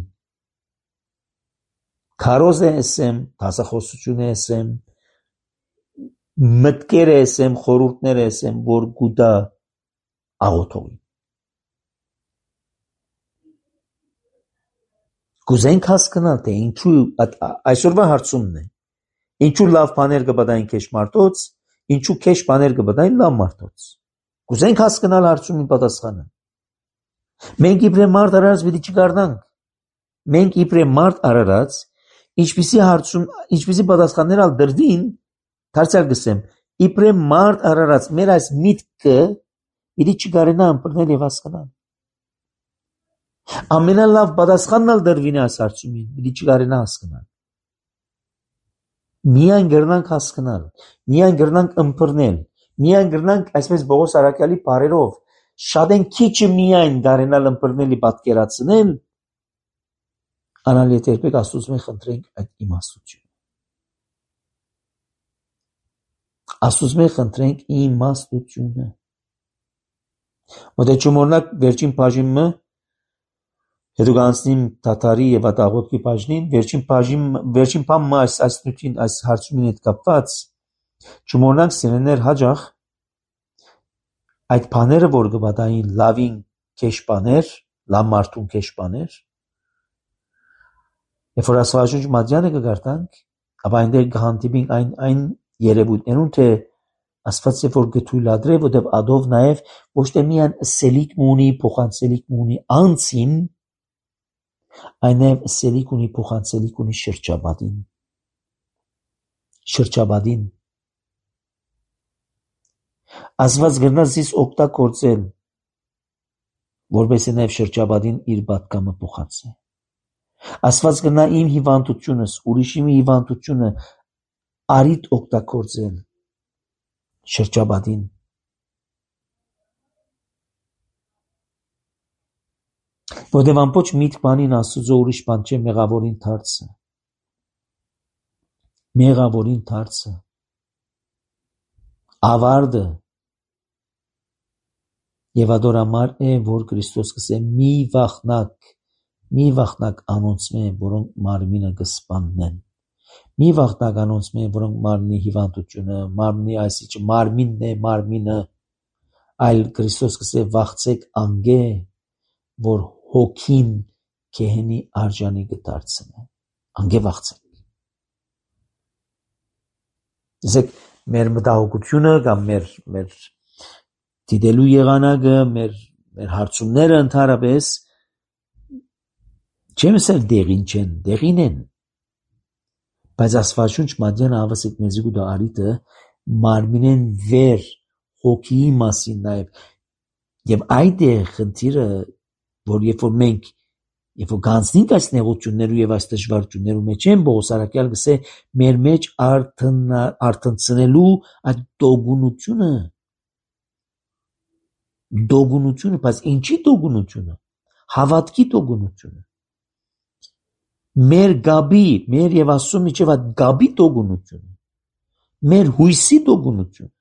քարոզ է ասեմ, դասախոսություն է ասեմ, մտքեր է ասեմ, խորհուրդներ է ասեմ, որ գուտա աղոթողին։ Կուզենք հասկանալ, թե ինչու այսօրվա հարցումն է, ինչու լավ բաներ կբադային քեշ մարդոց, ինչու քեշ բաներ կբադային լավ մարդոց։ Կուզենք հասկանալ հարցումի պատասխանը։ Մենք իբրե մարդ արարած պիտի չգարնանք։ Մենք իբրե մարդ արարած, ինչպիսի պատասխաններ ալ դրվին, դարձյալ գսեմ, իբրե մարդ արարած մեր այս միտքը պիտի չգարենա ըմբռնել եւ հասկանալ։ Ամենալավ պատասխանն ալ դրվին այս հարցումին, պիտի չգարենա հասկանալ։ Միայն գրնանք հասկանալ, միայն գրնանք ըմբռնել, միայն գրնանք այսպես Պողոս Արաքյալի բառերով, շատ են քիչը միայն գարենալ ըմբռնել եւ պատկերացնել, անալ եթե երբեք Աստծուց խնդրենք այդ իմաստությունը։ Աստծուց խնդրենք իմաստությունը։ Մոտեցում օրինակ վերջին բաժինը հետո կանցնիմ Թաթարի եւ Ատաղոտքի բաժնին, վերջին բանը այս նույնին այս հարցումին հետ կապված, չմոռնանք սիրելիներ հաջող այդ բաները, որ կբադային լավին քեշպաներ, լավ մարդուն քեշպաներ, երբ որ Աստվածաշունչ մատյանը կգարտանք, ապա այնտեղ կհանդիպենք այն երևույթներուն, թե Աստված երբ որ գթույլադրե, որտեղ ադով նաև ոչ թե միայն սելիկ ունի, փոխանցելիք ունի անցին, այն նաև սելիկ ունի, փոխանցելիք ունի շրջաբադին։ Աստված գտնա զիս օգտագործել, որպեսզի նաև շրջաբադին իր պատկամը փոխանցի։ Աստված գտնա իմ հիվանդությունս, ուրիշի հիվանդությունը արիտ օգտագործել շրջաբադին։ Որտեղ ամբողջ միտք բանին Աստծո ուրիշ բան չէ մեղավորին դարձը։ Մեղավորին դարձը։ Ավարտը եւ ադորամար է, որ Քրիստոս կսե մի վախնակ անոնցմե, որոնք մարմինը կսպաննեն։ Մի վախնակ անոնցմե, որոնք մարմինի հիվանդությունը, մարմինի այսիչ մարմինն է, մարմինը, այլ Քրիստոս կսե վախցեք անգե, որ հոգին քեհենի արժանի կդարձնե։ Անգե վախցեք։ Իսկ մեր մտահոգությունը կամ մեր դիտելու եղանակը, մեր հարցումները ընդհանրապես չեմ ասել դեղին չեն, դեղին են։ Բայց Աստվածաշունչ մատյանը ավասիկ մեզի գուտա արիտը մարմինեն վեր հոգիի մասին նաև եւ այդ է խնդիրը, որ երբ որ գանցնենք այս նեղություններու եւ այս դժվարություններու մեջ են Պողոս Արաքյալ գսե մեր մեջ արթնցնելու այդ դոգունությունը, բայց ինչի դոգունությունը, հավատքի դոգունությունը, մեր գաբի, մեր եւ Աստծո միջև այդ գաբի դոգունությունը, մեր հույսի դոգունությունը,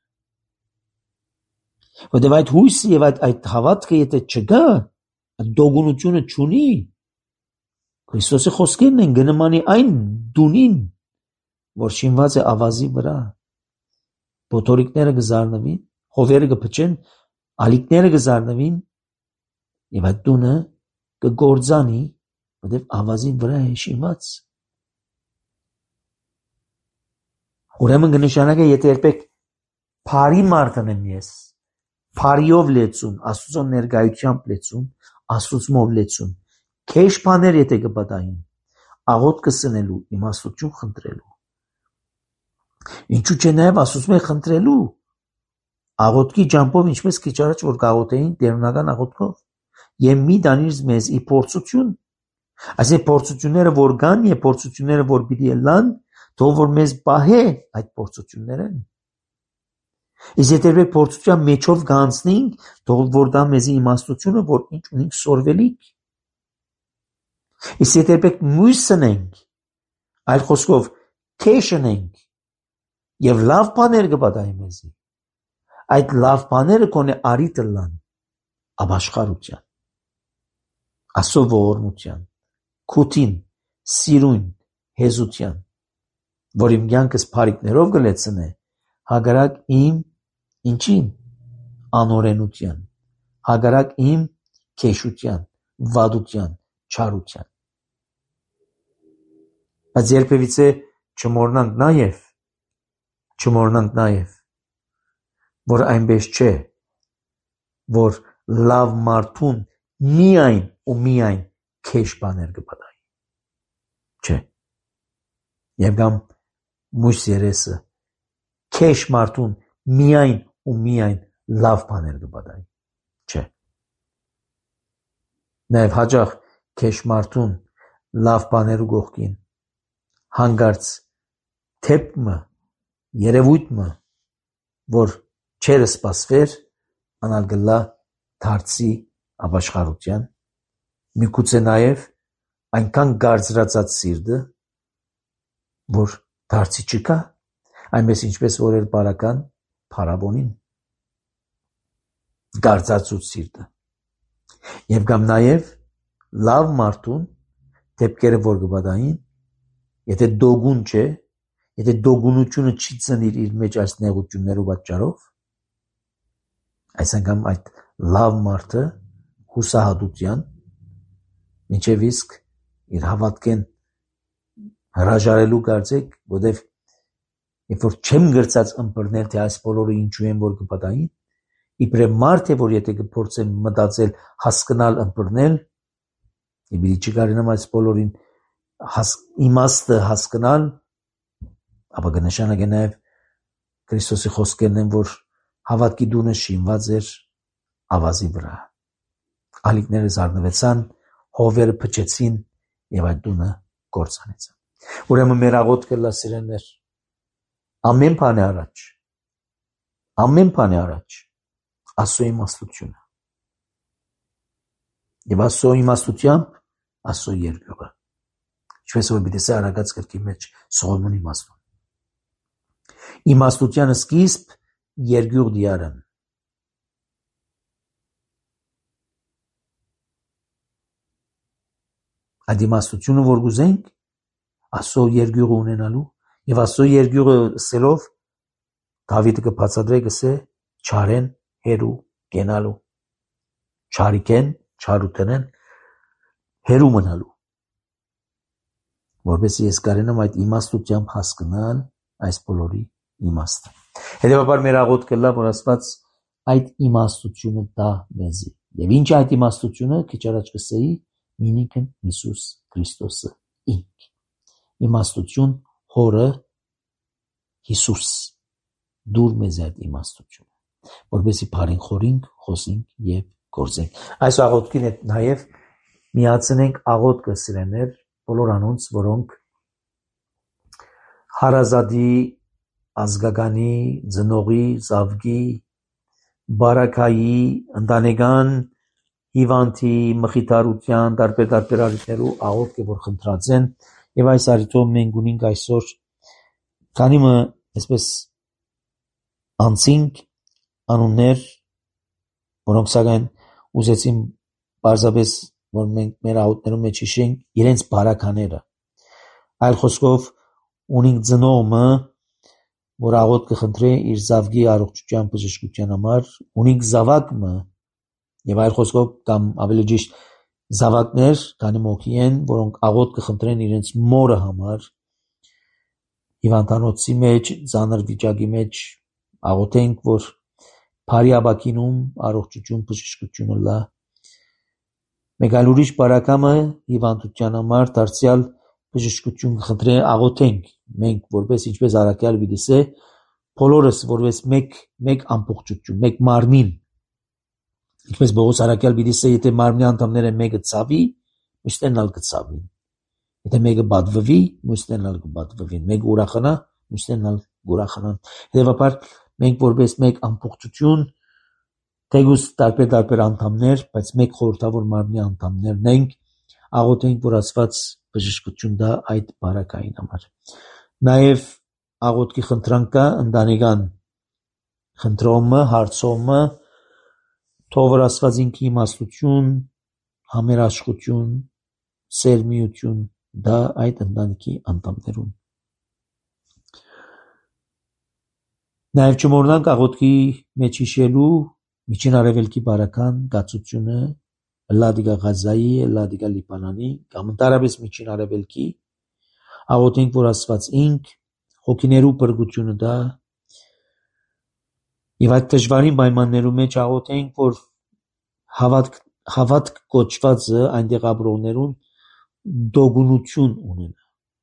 որտեղ այդ հույսը եւ այդ հավատքը եթե չկա, այդ դոգունությունը չունի, Քրիստոսի խոսքերն են գնմանի այն դունին, որ շինված է ավազի վրա, բոթորիկները կզարնվին, հովերը կփչեն, ալիքները կզարնվին եւ այդ դունը կգործանի, որտեղ ավազի վրա է շինված։ Ուրեմն կնշանակե, եթե երբեք բարի մարդն եմ ես, բարիով լեցուն, Աստծո ներկայությամբ լեցուն, Աստծով լեցուն, քեշ բաներ եթե կպատային, աղոտ կսնելու, իմաստություն խնդրելու։ Ինչու՞ չէ նաև Աստծո խնդրելու, աղոտքի ջամփով ինչպես քիչ առաջ որ գաղութեին տերունական աղոտքով, եւ մի դանիր մեզ ի փորձություն, այսինքն փորձությունները որ կան եւ փորձությունները որ պիտի լան, թող որ մեզ պահե այդ փորձությունները։ Իսկ եթե փորձության մեջով գանցնենք, թող որ դա մեզի իմաստությունը, որ ինչ ունենք սորվելիք։ Իսկ եթե մույսնենք, այլ խոսքով քեշնենք եւ լավ բաներ կպատահի մեզի, այդ լավ բաները կոնե արիտը լան ապաշխարության, Աստծո ողորմության, քութին, սիրուն, հեզության, որ իմ կյանքս բարիքներով կլեցնե, հակառակ իմ ինչին անօրենության, հակառակ իմ քեշության, վադության, չարության։ Բայց երբևիցե չմոռնանք նաև, որ այնպես չէ, որ լավ մարդուն միայն ու միայն քեշ բաներ կպատահի։ Չէ։ Եվ կամ մույս երեսը քեշ մարդուն միայն ու միայն լավ բաներ կպատահի։ Չէ։ Նաև հաճախ քեշ մարդուն լավ բաներու կողքին հանգարց թեփը երևույթը, որ չեր սպասվեր, անալ գլա դարձի ապաշխարության, միգուցե նաև այնքան գարձրացած սիրտը, որ դարձի չկա, այնպես ինչպես որ էր բարական փարավոնին գարձրացուց սիրտը։ Եվ կամ նաև լավ մարդուն դեպքերը որ կպատահին, եթե դոգուն չէ, եթե դոգունությունը չի ծնիր իր մեջ այս նեղություններով պատճառով, այս անգամ այդ լավ մարդը հուսահատության մինչև իսկ իր հավատքեն հրաժարելու կարծեք, որտև երբ որ չեմ գրծած ըմբռնել, թե այս բոլորը ինչու են որ կպատահին, իբրև մարդ է, որ եթե կփորձեմ մտածել, հասկանալ, ըմբռնել, եւ չի կարենամ այս բոլորին իմաստը հասկանալ, ապա կնշանակե նաև Քրիստոսի խոսքերն են, որ հավատքի դունը շինված էր ավազի վրա։ Ալիքները զարնվեցան, հովերը փչեցին եւ այդ դունը կործանեցան։ Ուրեմն մեր աղոթքը լա սիրելիներ, ամեն բանի առաջ Աստծո իմաստությունը։ Եվ Աստծո իմաստությամբ Աստծո երկյուղը։ Ինչպես որ պիտի սա արագած գրքի մեջ Սողոմոնի իմաստուն։ Իմաստության սկիզբ երկյուղ դիարան։ Այդ իմաստությունը որ գուզենք Աստծո երկյուղը ունենալու եւ Աստծո երկյուղը սելով Դավիթը կբացատրե գսե չարեն հերու կենալու չարիքեն չարութենեն հերու մնալու որովհետեւ ես կարենամ այդ իմաստությամբ հասկանալ այս բոլորի իմաստը։ Հետևաբար մեր աղոթքը լա որ Աստված այդ իմաստությունը տա մեզի։ Եվ ինչ այդ իմաստությունը քիչ առաջ կսեի ինքն Հիսուս Քրիստոսը ինք։ Իմաստություն հորը Հիսուս դուր մեզ այդ իմաստությունը, որովհետեւ բարին խորինք, խոսենք եւ գործենք։ Այս աղոթքին հետ նաեւ միացնենք աղոթքը սիրելիներ բոլոր անոնց, որոնք հարազատի, ազգականի, ծնողի, զավգի, բարակայի, ընտանեկան, հիվանդի, մխիթարության, տարբեր առիթներու աղոթք է որ խնդրած են եւ այս առիթով մենք ունենք այսօր քանիմը այսպես անցինք անուններ, որոնք սակայն ուզեցին պարզապես որ մենք մեր աղոթներում մեջ հիշենք իրենց բարակաները։ Այլ խոսքով ունենք ծնողը, որ աղոթ կխնդրե իր զավգի առողջության բժշկության համար, ունենք զավակը եւ այլ խոսքով կամ ավելի ճիշտ զավակներ, քանի մոքի են, որոնք աղոթ կխնդրեն իրենց մորը համար, հիվանդանոցի մեջ, ծանր վիճակի մեջ աղոթենք, որ բարի ապակինում առողջություն բժշկությունը լա։ Մեկ այլ ուրիշ բարակամը հիվանդության համար դարձյալ բժշկություն կխնդրե աղոթենք մենք որպես ինչպես առաքյալ վիդիսե բոլորս որպես մեկ ամբողջություն, մեկ մարմին։ Ինչպես Պողոս առաքյալ վիդիսե եթե մարմնի անդամները մեկը ցավի, մյուսներն ալ կցավին։ Եթե մեկը բադվվի, մյուսներն ալ կբադվվին։ Մեկը ուրախանա, մյուսներն ալ կուրախանան։ Հետևաբար մենք որպես մեկ ամբողջություն թեգուս տարբեր անդամներ, բայց մեկ խորհրդավոր մարմնի անդամներն ենք, աղոթենք, որ Աստված բժշկություն տա այդ բարակային համար։ Նաև աղոթքի խնդրանք կա ընտանեկան խնդրոմը, հարցոմը, թող որ Աստված ինքի իմաստություն, համերաշխություն, սերմիություն դա այդ ընտանիքի անդամներուն։ Նաև չմոռնանք աղոթքի մեջ հիշելու միջին արևելքի բարական գացությունը Լադիգա Ղազայի, Լադիգա Լիբանանի կամ ընդհանրապես միջին արևելքի աղոթենք, որ Աստված ինք հոգիներու բրգությունը դա, եւ այդ դժվարին պայմաններու մեջ աղոթենք, որ հավատք կոչվածը այնտեղ ապրողներուն դոգունություն ունենա։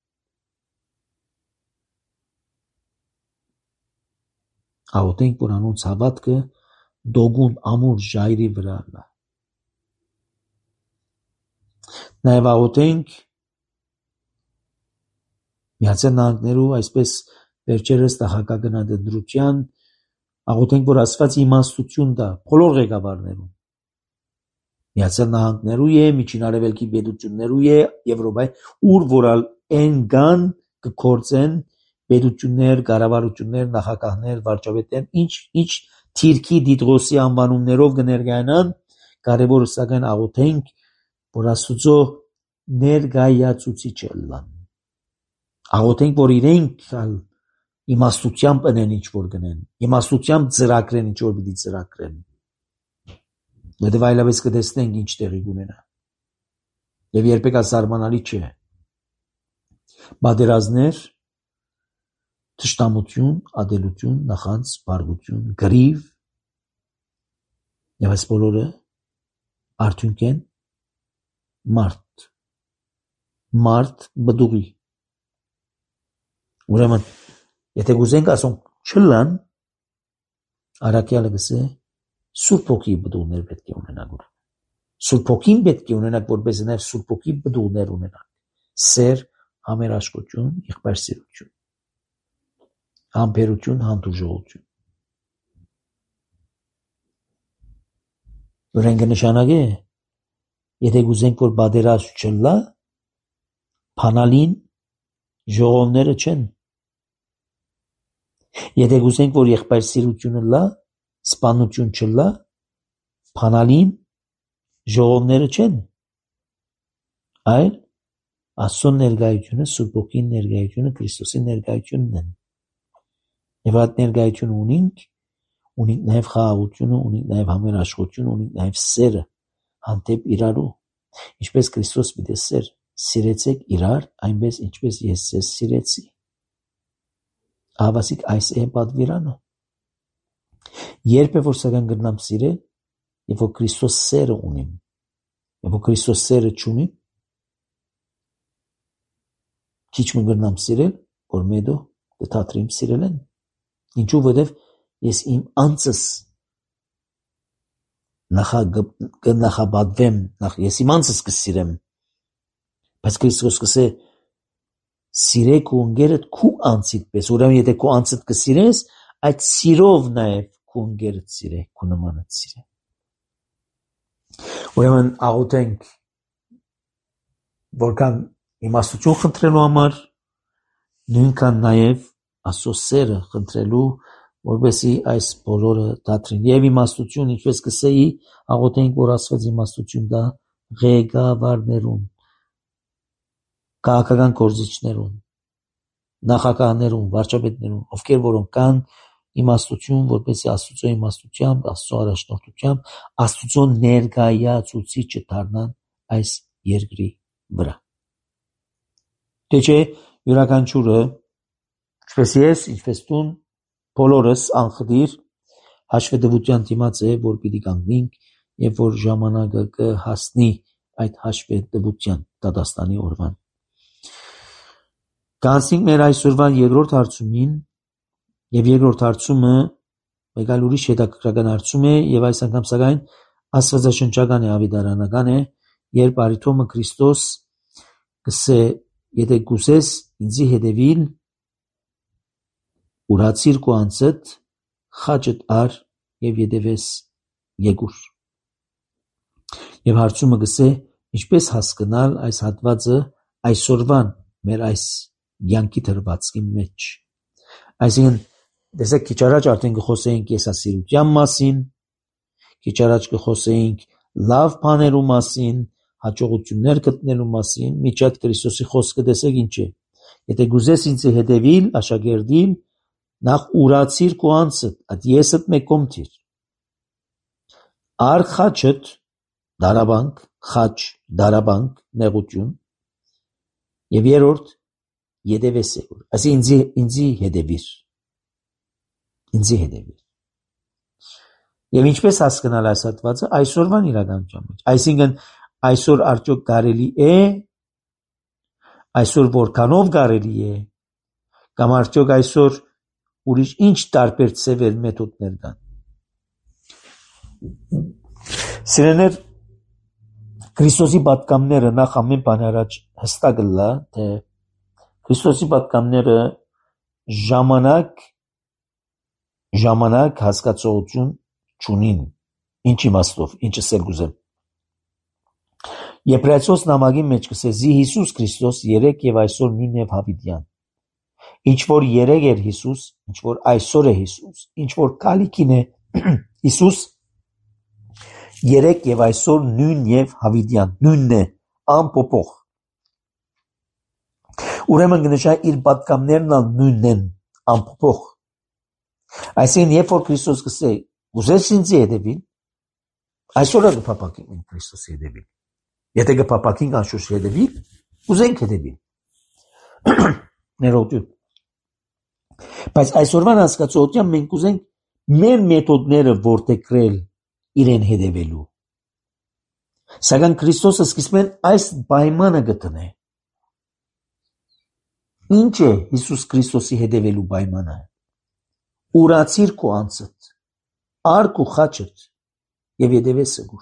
Աղոթենք, որ անոնց հավատքը դոգուն ամուր ժայռի վրա լա։ Նաև աղոթենք Միացյալ Նահանգներու այսպես վերջերս նախագահգնադրության աղոթենք, որ Աստված իմաստություն տա բոլոր ղեկավարներուն։ Միացյալ Նահանգներու է, Միջին Արևելքի պետություններու է, Եվրոպայի, ուր որալ են կան կգործեն պետություններ, կառավարություններ, նախագահներ, վարչապետներ, ինչ թիրքի Դիդրոսի անվանումներով կներկայանան, կարևորը սակայն աղոթենք, որ Աստուծո ներկայացուցիչը լան։ Աղոթենք, որ իրենք իմաստությամբ ընեն ինչ որ գնեն, իմաստությամբ ծրագրեն ինչ որ պիտի ծրագրեն։ Որտեւ այլապես կտեսնենք ինչ տեղի կունենա։ Եվ երբեք ասարմանալի չէ։ Պատերազմներ, թշնամություն, ադելություն, նախանձ, բարկություն, գրիվ եւ այս բոլորը արդյունք են մարդ բդուղի։ Ուրեմն, եթե գուզենք ասոնք չլան, Արաքյալը գսե Սուրբ Հոգի բդուղներ պետք է ունենանք։ Սուրբ Հոգին պետք է ունենանք, որպես նաև Սուրբ Հոգի բդուղներ ունենանք։ Սեր, համերաշխություն, եղբայրսիրություն, համբերություն, հանդուրժողություն։ Ուրեմն կնշանակե, եթե գուզենք, որ պատերազմ չլա, փանալին ժողովները չեն։ Եթե գուզենք, որ եղբայրսիրությունը լա, սպանություն չլա, փանալին ժողովները չեն։ Այլ Աստծո ներկայությունը, Սուրբ Հոգի ներկայությունը, Քրիստոսի ներկայությունն են։ Եվ այդ ներկայությունը ունենք նաև խաղաղությունը, ունենք նաև համերաշխությունը, ունենք նաև սերը հանդեպ իրարու։ Ինչպես Քրիստոս պիտի սեր, սիրեցեք իրար, այնպես ինչպես ես ձեզ սիրեցի։ Ահավասիկ այս է պատվիրանը։ Երբ է որ սակայն կրնամ սիրել, եւ որ Քրիստոս սերը ունիմ, եւ որ Քրիստոս սերը չունի, քիչ մը կրնամ սիրել, որ մեդո կթատրիմ սիրել են։ Ինչու որտեվ ես իմ անձս նախաբադվեմ, ես իմ անձս կսիրեմ, բայց Քրիստոս կսե սիրե քո ընկերդ քու անձիդ պես, ուրեմն եթե քո անձդ կսիրես, այդ սիրով նաև քո ընկերդ սիրե, քո նմանդ սիրե։ Ուրեմն աղոթենք, որքան իմաստություն խնդրելու համար, նույնքան նաև Աստծո սերը խնդրելու, որպեսզի այս բոլորը դադրին։ Եվ իմաստություն, ինչպես կսեի, աղոթենք, որ Աստված իմաստություն տա ղեկավարներուն, քաղաքական գործիչներուն, նախագահներուն, վարչապետներուն, ովքեր որոնք կան իմաստություն, որպեսզի Աստծո իմաստությամբ, Աստծո առաջնորդությամբ, Աստծո ներկայացուցիչը դառնան այս երկրի վրա։ Թե չէ յուրաքանչյուրը, ինչպես ես, ինչպես տուն, բոլորս անխտիր հաշվետվության դիմաց է, որ պիտի կանգնենք եւ որ ժամանակը կհասնի այդ հաշվետվության դատաստանի օրվան։ Կանցնենք մեր այսօրվա երկրորդ հարցումին, եւ երկրորդ հարցումը մեկ այլ ուրիշ հետաքրքրական հարցում է, եւ այս անգամ սակայն աստվածաշնչական է, ավետարանական է, երբ Արիթոմը Քրիստոս գսե, եթե գուսես ինձի հետևիլ, ուրացիր քո անձդ, խաչդ ար եւ ետևես եկուր։ Եվ հարցումը գսե, ինչպես հասկանալ այս հատվածը այսօրվան մեր այս յանքի դրվածքի մեջ։ Այսինքն, տեսեք, քիչ առաջ արդեն կխոսեինք եսասիրության մասին, քիչ առաջ կխոսեինք լավ բաներու մասին, հաջողություններ գտնելու մասին, միջատ Քրիստոսի խոսքը տեսեք ինչ է։ Եթե գուզես ինձ հետևիլ, աշակերտիլ, նախ ուրացիր քո անձդ, այդ եսդ մեկում թիր։ Ար խաչդ, դարաբանք, խաչ, դարաբանք, նեղություն։ Եվ երրորդ, Յետևես Սեգուր, այսինքն ինձի հետևիր, ինձի հետևիր։ Եվ ինչպես հասկանալ այս հատվածը այսօրվան իրականության մեջ, այսինքն այսօր արդյոք կարելի է, այսօր որքանով կարելի է, կամ արդյոք այսօր ուրիշ ինչ տարբեր ծևեր մեթոդներ կան։ Սիրելիներ, Քրիստոսի պատգամները նախ ամեն բան առաջ հստակ լա, թե Քրիստոսի պատգամները ժամանակ հասկացողություն չունին, ինչ իմաստով, ինչը սել գուզեմ։ Եբրայեցոս նամակի մեջ կսեզի Հիսուս Քրիստոս երեք եւ այսօր նույն եւ հավիտյան։ Ինչ որ երեք էր Հիսուս, ինչ որ այսօր է Հիսուս, ինչ որ կալիքին է Հիսուս, երեք եւ այսօր նույն եւ հավիտյան, նույնն է, անփոփոխ։ Ուրեմն կնշա իր պատգամներն ալ նույնն են, անփոփոխ։ Այսինքն երբ որ Քրիստոս կսե, ուզես ինձի հետևին, այսօր կփափակենք Քրիստոսի հետևին։ Եթե կփափակենք անշուշտ հետևին, ուզենք հետևին։ Ներողություն։ Բայց այսօրվան հասկացողությամբ մենք ուզենք մեր մեթոդները որդեգրել իրեն հետևելու։ Սակայն Քրիստոսը սկիզբեն այս պայմանը գտնե։ Ինչ է Հիսուս Քրիստոսի հետևելու պայմանը։ Ուրացիր քո անձդ, արք ու խաչդ եւ հետևես Սեգուր։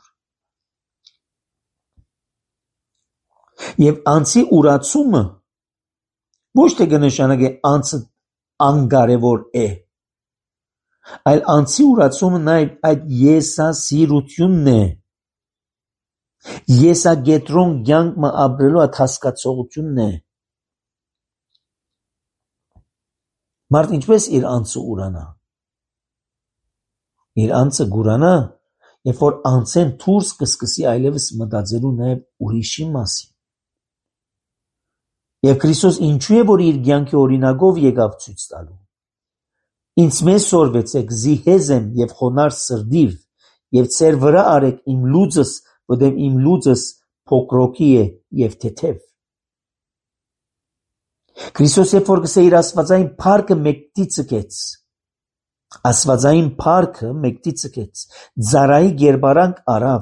Եվ անձի ուրացումը ոչ թե կնշանակի անձը անկարևոր է, այլ անձի ուրացումը նաև այդ եսասիրությունն է, եսագետրոն կյանքը ապրելու այդ հասկացողությունն է։ Մարդ ինչպես իր անձը ուրանա։ Իր անձը գուրանա, երբ որ անձեն դուրս կսկսի այլևս մտածելու նաև ուրիշի մասին։ Եվ Քրիստոս ինչու է որ իր կյանքի օրինակով եկավ ցույց տալու։ Ինձ մեզ սորվեցեք զիհեզ եմ եւ խոնար սրդիվ եւ ծեր վրա արեք իմ լուծս, որտեղ իմ լուծս փոքրոքի է եւ թեթև։ Քրիստոս երբ որ գսե իր աստվածային փառքը մեկտի ցկեց, աստվածային փառքը մեկտի ցկեց, ծառայի գերբարանք արավ,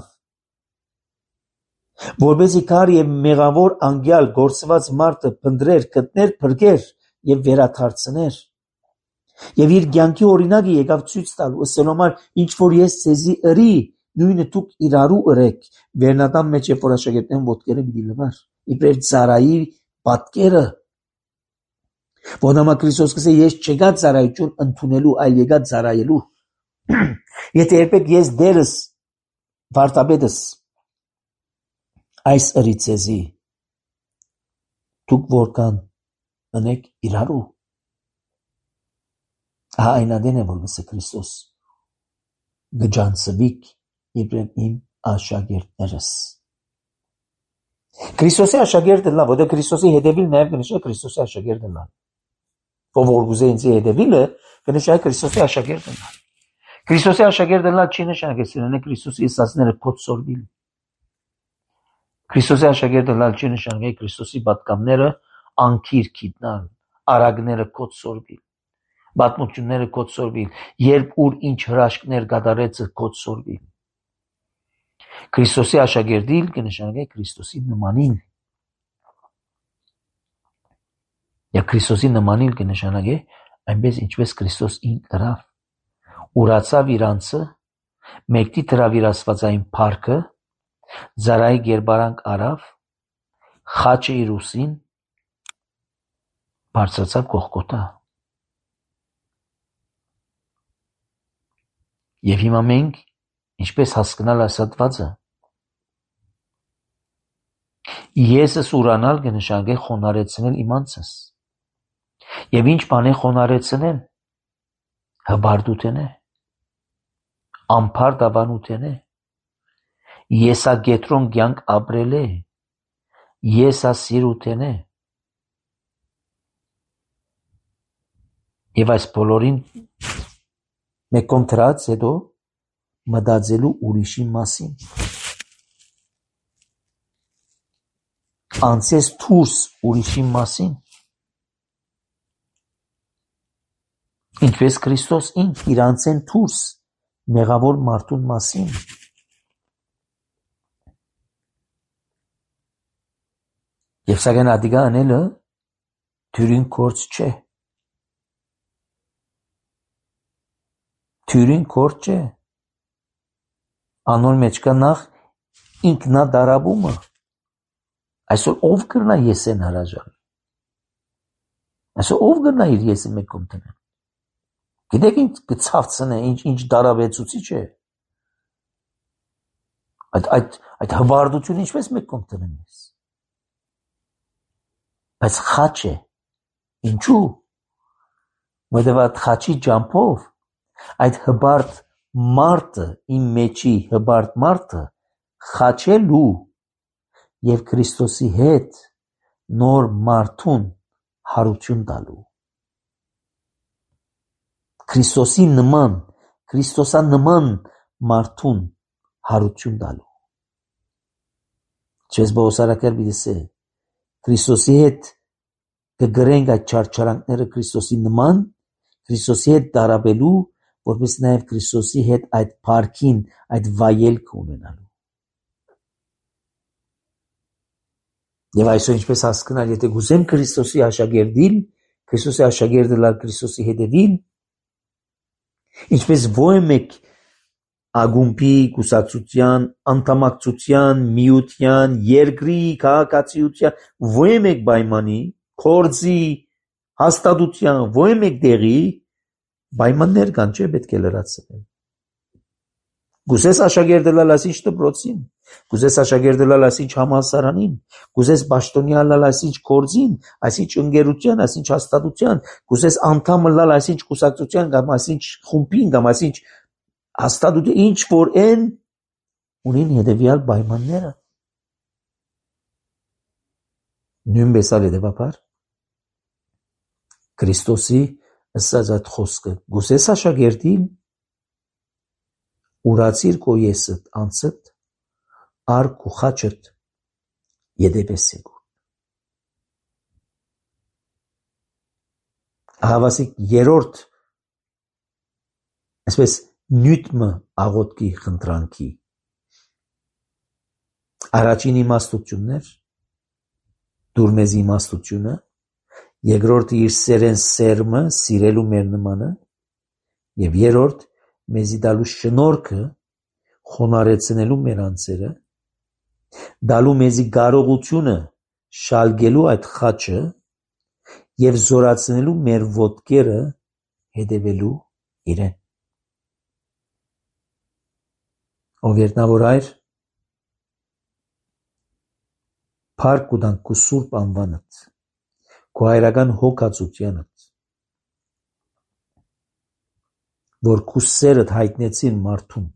որպեսզի կար եւ մեղավոր անգյալ գործված մարդը փնտրեր, գտներ, փրկեր եւ վերադարձներ։ Եվ իր կյանքի օրինակը եկավ ցույց տալու, ըստ համար ինչ որ ես ցեզի ըրի, նույնը դուք իրարու ըրեք, վերնատան մեջ երբ որ աշակերտներն ոտքերը պիտի լվար, իբր ծառայի պատկերը։ Որնամա Քրիստոս կսե ես չեկա ծառայություն ընդունելու, այլ եկա ծառայելու։ Եթե երբեք ես դերս, վարտապետս, այս ըրի ցեզի, դուք որքան ընեք իրարու։ Այնադեն է որ գսե Քրիստոս գջանցվիկ իբրեմ իմ աշակերտներս։ Քրիստոսի աշակերտը լավ, որտեղ Քրիստոսի հետևիլ նաև կնշա Քրիստոսի աշակերտը լավ։ Ով որ գուզե ինձ հետևիլը կնշա Քրիստոսի աշակերտը լավ։ Քրիստոսի աշակերտը լավ չի նշանակի սիրելիներ Քրիստոսի իսացները կոծորվիլ։ Քրիստոսի աշակերտը լավ չի նշանակի Քրիստոսի պատգամները անկիր գիտնալ, արագները կոծորվիլ, պատմությունները կոծորվիլ, երբ ուր ինչ հրաշքներ կատարեց կոծորվիլ։ Քրիստոսի աշակերտիլ կնշանակի Քրիստոսի նմանին։ Եվ Քրիստոսի նմանին կնշանակի այնպես ինչպես Քրիստոս ինքն ըրավ, ուրացավ իր անձը, մեկտի դրավ իր աստվածային փառքը, ծառայի գերբարանք արավ, խաչը իր ուսին, բարձրացավ Գողգոթա։ Եվ հիմա մենք ինչպես հասկանալ այս հատվածը։ Եսս ուրանալ կնշանակի խոնարհեցնել իմ անձս։ Եվ ինչ բան է խոնարհեցնել։ Հբարդութենե, անփարդ ավանութենե, եսագետրոն կյանք ապրել է, եսասիրութենե։ Եվ այս բոլորին մեկում դրած հետո մտածելու ուրիշի մասին։ Անցես դուրս ուրիշի մասին։ Ինչպես Քրիստոս ինք իրանցեն դուրս մեղավոր մարդուն մասին։ Եվ սակայն ադիգա անելը թյուրին կորց չէ։ Թյուրին կորց չէ։ Անոր մեջ կա նախ ինքնադարաբումը։ Այսօր ով կրնա եսեն հրաժար։ Այսօր ով կրնա իր եսը մեկ կողմ դնել։ Գիտեք ինչ կցավցն է, ինչ դարաբեցուցիչ է։ Այդ հվարդությունը ինչպես մեկ կողմ դնեմ ես։ Բայց խաչ է։ Ինչու։ Որտեւ այդ խաչի ջամփով այդ հբարդ մարդը իմ մեջի հբարդ մարդը խաչելու եւ Քրիստոսի հետ նոր մարդուն հարություն տալու։ Քրիստոսանման մարդուն հարություն տալու։ Չես բոսարակել բիդեսե։ Քրիստոսի հետ կգրենք այդ չարչարանքները Քրիստոսի նման, Քրիստոսի հետ դարաբելու, որպես նաև Քրիստոսի հետ այդ փառքին, այդ վայելքը ունենալու։ Եվ այսօր ինչպես հասկանալ, եթե գուզեմ Քրիստոսի աշակերտին, Քրիստոսի աշակերտը լալ Քրիստոսի հետևին, ինչպես ո՞ր մեկ ագումբի կուսակցության, անդամակցության, միության, երկրի քաղաքացիության, ո՞ր մեկ պայմանի, կորձի, հաստատության, ո՞ր մեկ տեղի պայմաններ կան, չէ՞ պետք է լրացնել։ Գուզես աշակերտը լալ ասիչ դպրոցին, գուզես աշակերտը լալ ասիչ համալսարանին, գուզես պաշտոնյա լալ ասիչ կորձին, ասիչ ընկերության, ասիչ հաստատության, գուզես անդամը լալ ասիչ կուսակցության կամ ասիչ խումբին կամ ասիչ հաստատության, ինչ որ են ունին հետևյալ պայմանները։ Նույնպես ալ հետևաբար Քրիստոսի ըսած այդ խոսքը գուզես աշակերտին ուրացիր քո եսդ անցդ ար քո խաչդ եդեպեսեգու։ Հավասիկ երրորդ այսպես նյութմը աղոտքի խնդրանքի առաջին իմաստություններ դուր մեզ իմաստությունը, երկրորդը իր սերեն սերմը սիրելու մեր նմանը եւ երրորդ մեզի դալու շնորհքը խոնարեցնելու մեր անձերը, դալու մեզի կարողությունը շալգելու այդ խաչը եւ զորացնելու մեր ոտքերը հետևելու իրեն։ Ով երտնավոր այր, փառք կուտանք քո սուրբ անվանդ, քո հայրական հոգացությանդ, որ քո սերդ հայտնեցին մարդուն,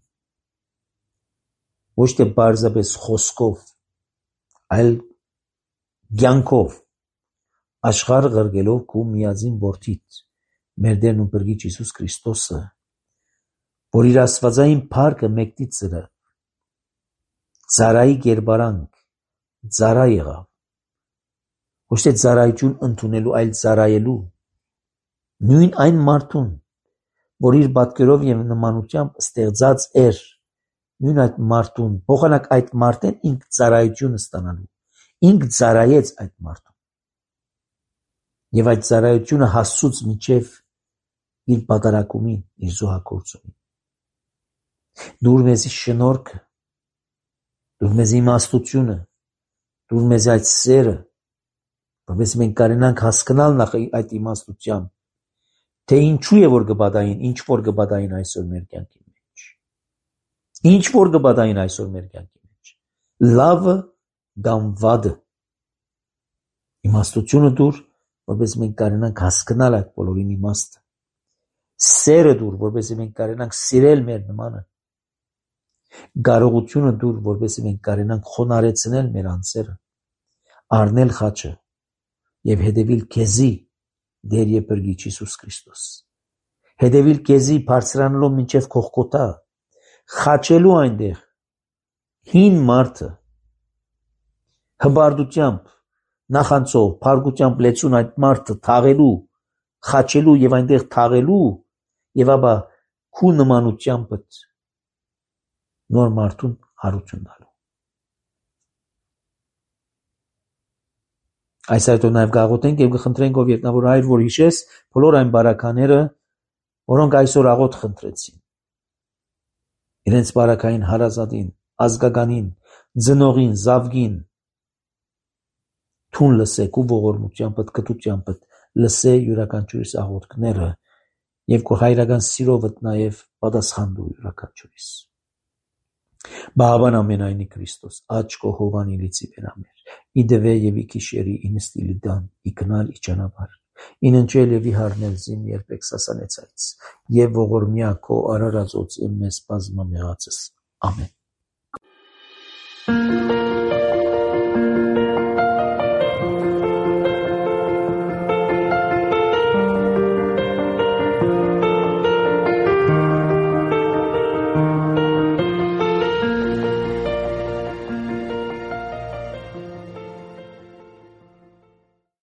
ոչ թե բարձրապես խոսքով, այլ կյանքով, աշխարհ ղրգելով քո միածին որդիդ, մեր Տերն ու Փրկիչ Հիսուս Քրիստոսը, որ իր աստվածային փառքը մեկտի ծրը, ծարայի կերպարանք, ծարա եղավ, ոչ թե ծարայություն ընդունելու, այլ ծարայելու, նույն այն մարդուն, որ իր պատկերով եւ նմանությամբ ստեղծած էր, նույն այդ մարդուն, փոխանակ այդ մարդեն ինք ծարայությունը ստանալու, ինք ծարայեց այդ մարդուն, եւ այդ ծարայությունը հասցուց միջև իր պատարակումին, իր զոհակործումին։ Դուր մեզի շնորհքը, դուր մեզի իմաստությունը, դուր մեզ այդ սերը, որպես մենք կարենանք հասկանալ նախ այդ իմաստությամբ, թե ինչու է որ կպատային, ինչ որ կպատային այսօր մեր կյանքի մեջ։ Ինչ որ կպատային այսօր մեր կյանքի մեջ։ Լավը կամ վադը։ Իմաստությունը դուր, որպես մենք կարենանք հասկանալ այդ բոլորին իմաստը։ Սերը դուր, որպես մենք կարենանք սիրել մեր նմանը։ Կարողությունը դուր, որպես մենք կարենանք խոնարեցնել մեր անձերը, առնել խաչը եւ հետևել քեզի Դեր եւ Փրկիչ Հիսուս Քրիստոս։ Հետևել քեզի բարձրանալով մինչև Քողգոթա, խաչելու այնտեղ հին մարդը հբարդությամբ նախանցով, փարգությամբ լեցուն այդ մարդը թաղելու խաչելու եւ այնտեղ թաղելու եւ ապա քու նմանությամբ նոր մարդուն հարություն տալու։ Այս այդով նաև գաղութենք եւ կխնդրենք ով ետնավոր Հայր, որ հիշես բոլոր այն բարակաները, որոնք այսօր աղոթ խնդրեցին։ Իրենց բարակային հարազատին, ազգականին, ծնողին, զավգին թուն լսեք ու ողորմությամբ, կտությամբ լսե յուրաքանչյուրիս աղոթքները եւ քո հայրական սիրովդ նաև պատասխան դու յուրաքանչյուրիս։ Բահավան ամենայնի Քրիստոս, աչկո հովանի լիցի վերամեր, իդվե եւ իքիշերի ինստիլի դան, իքնալ իջանաբար, ինընջել եւ իհարնել զիմ երբեք սասանեցայց, եւ ողորմյա քո արարածոց եմ մեզ բազմամեղացս, ամեն։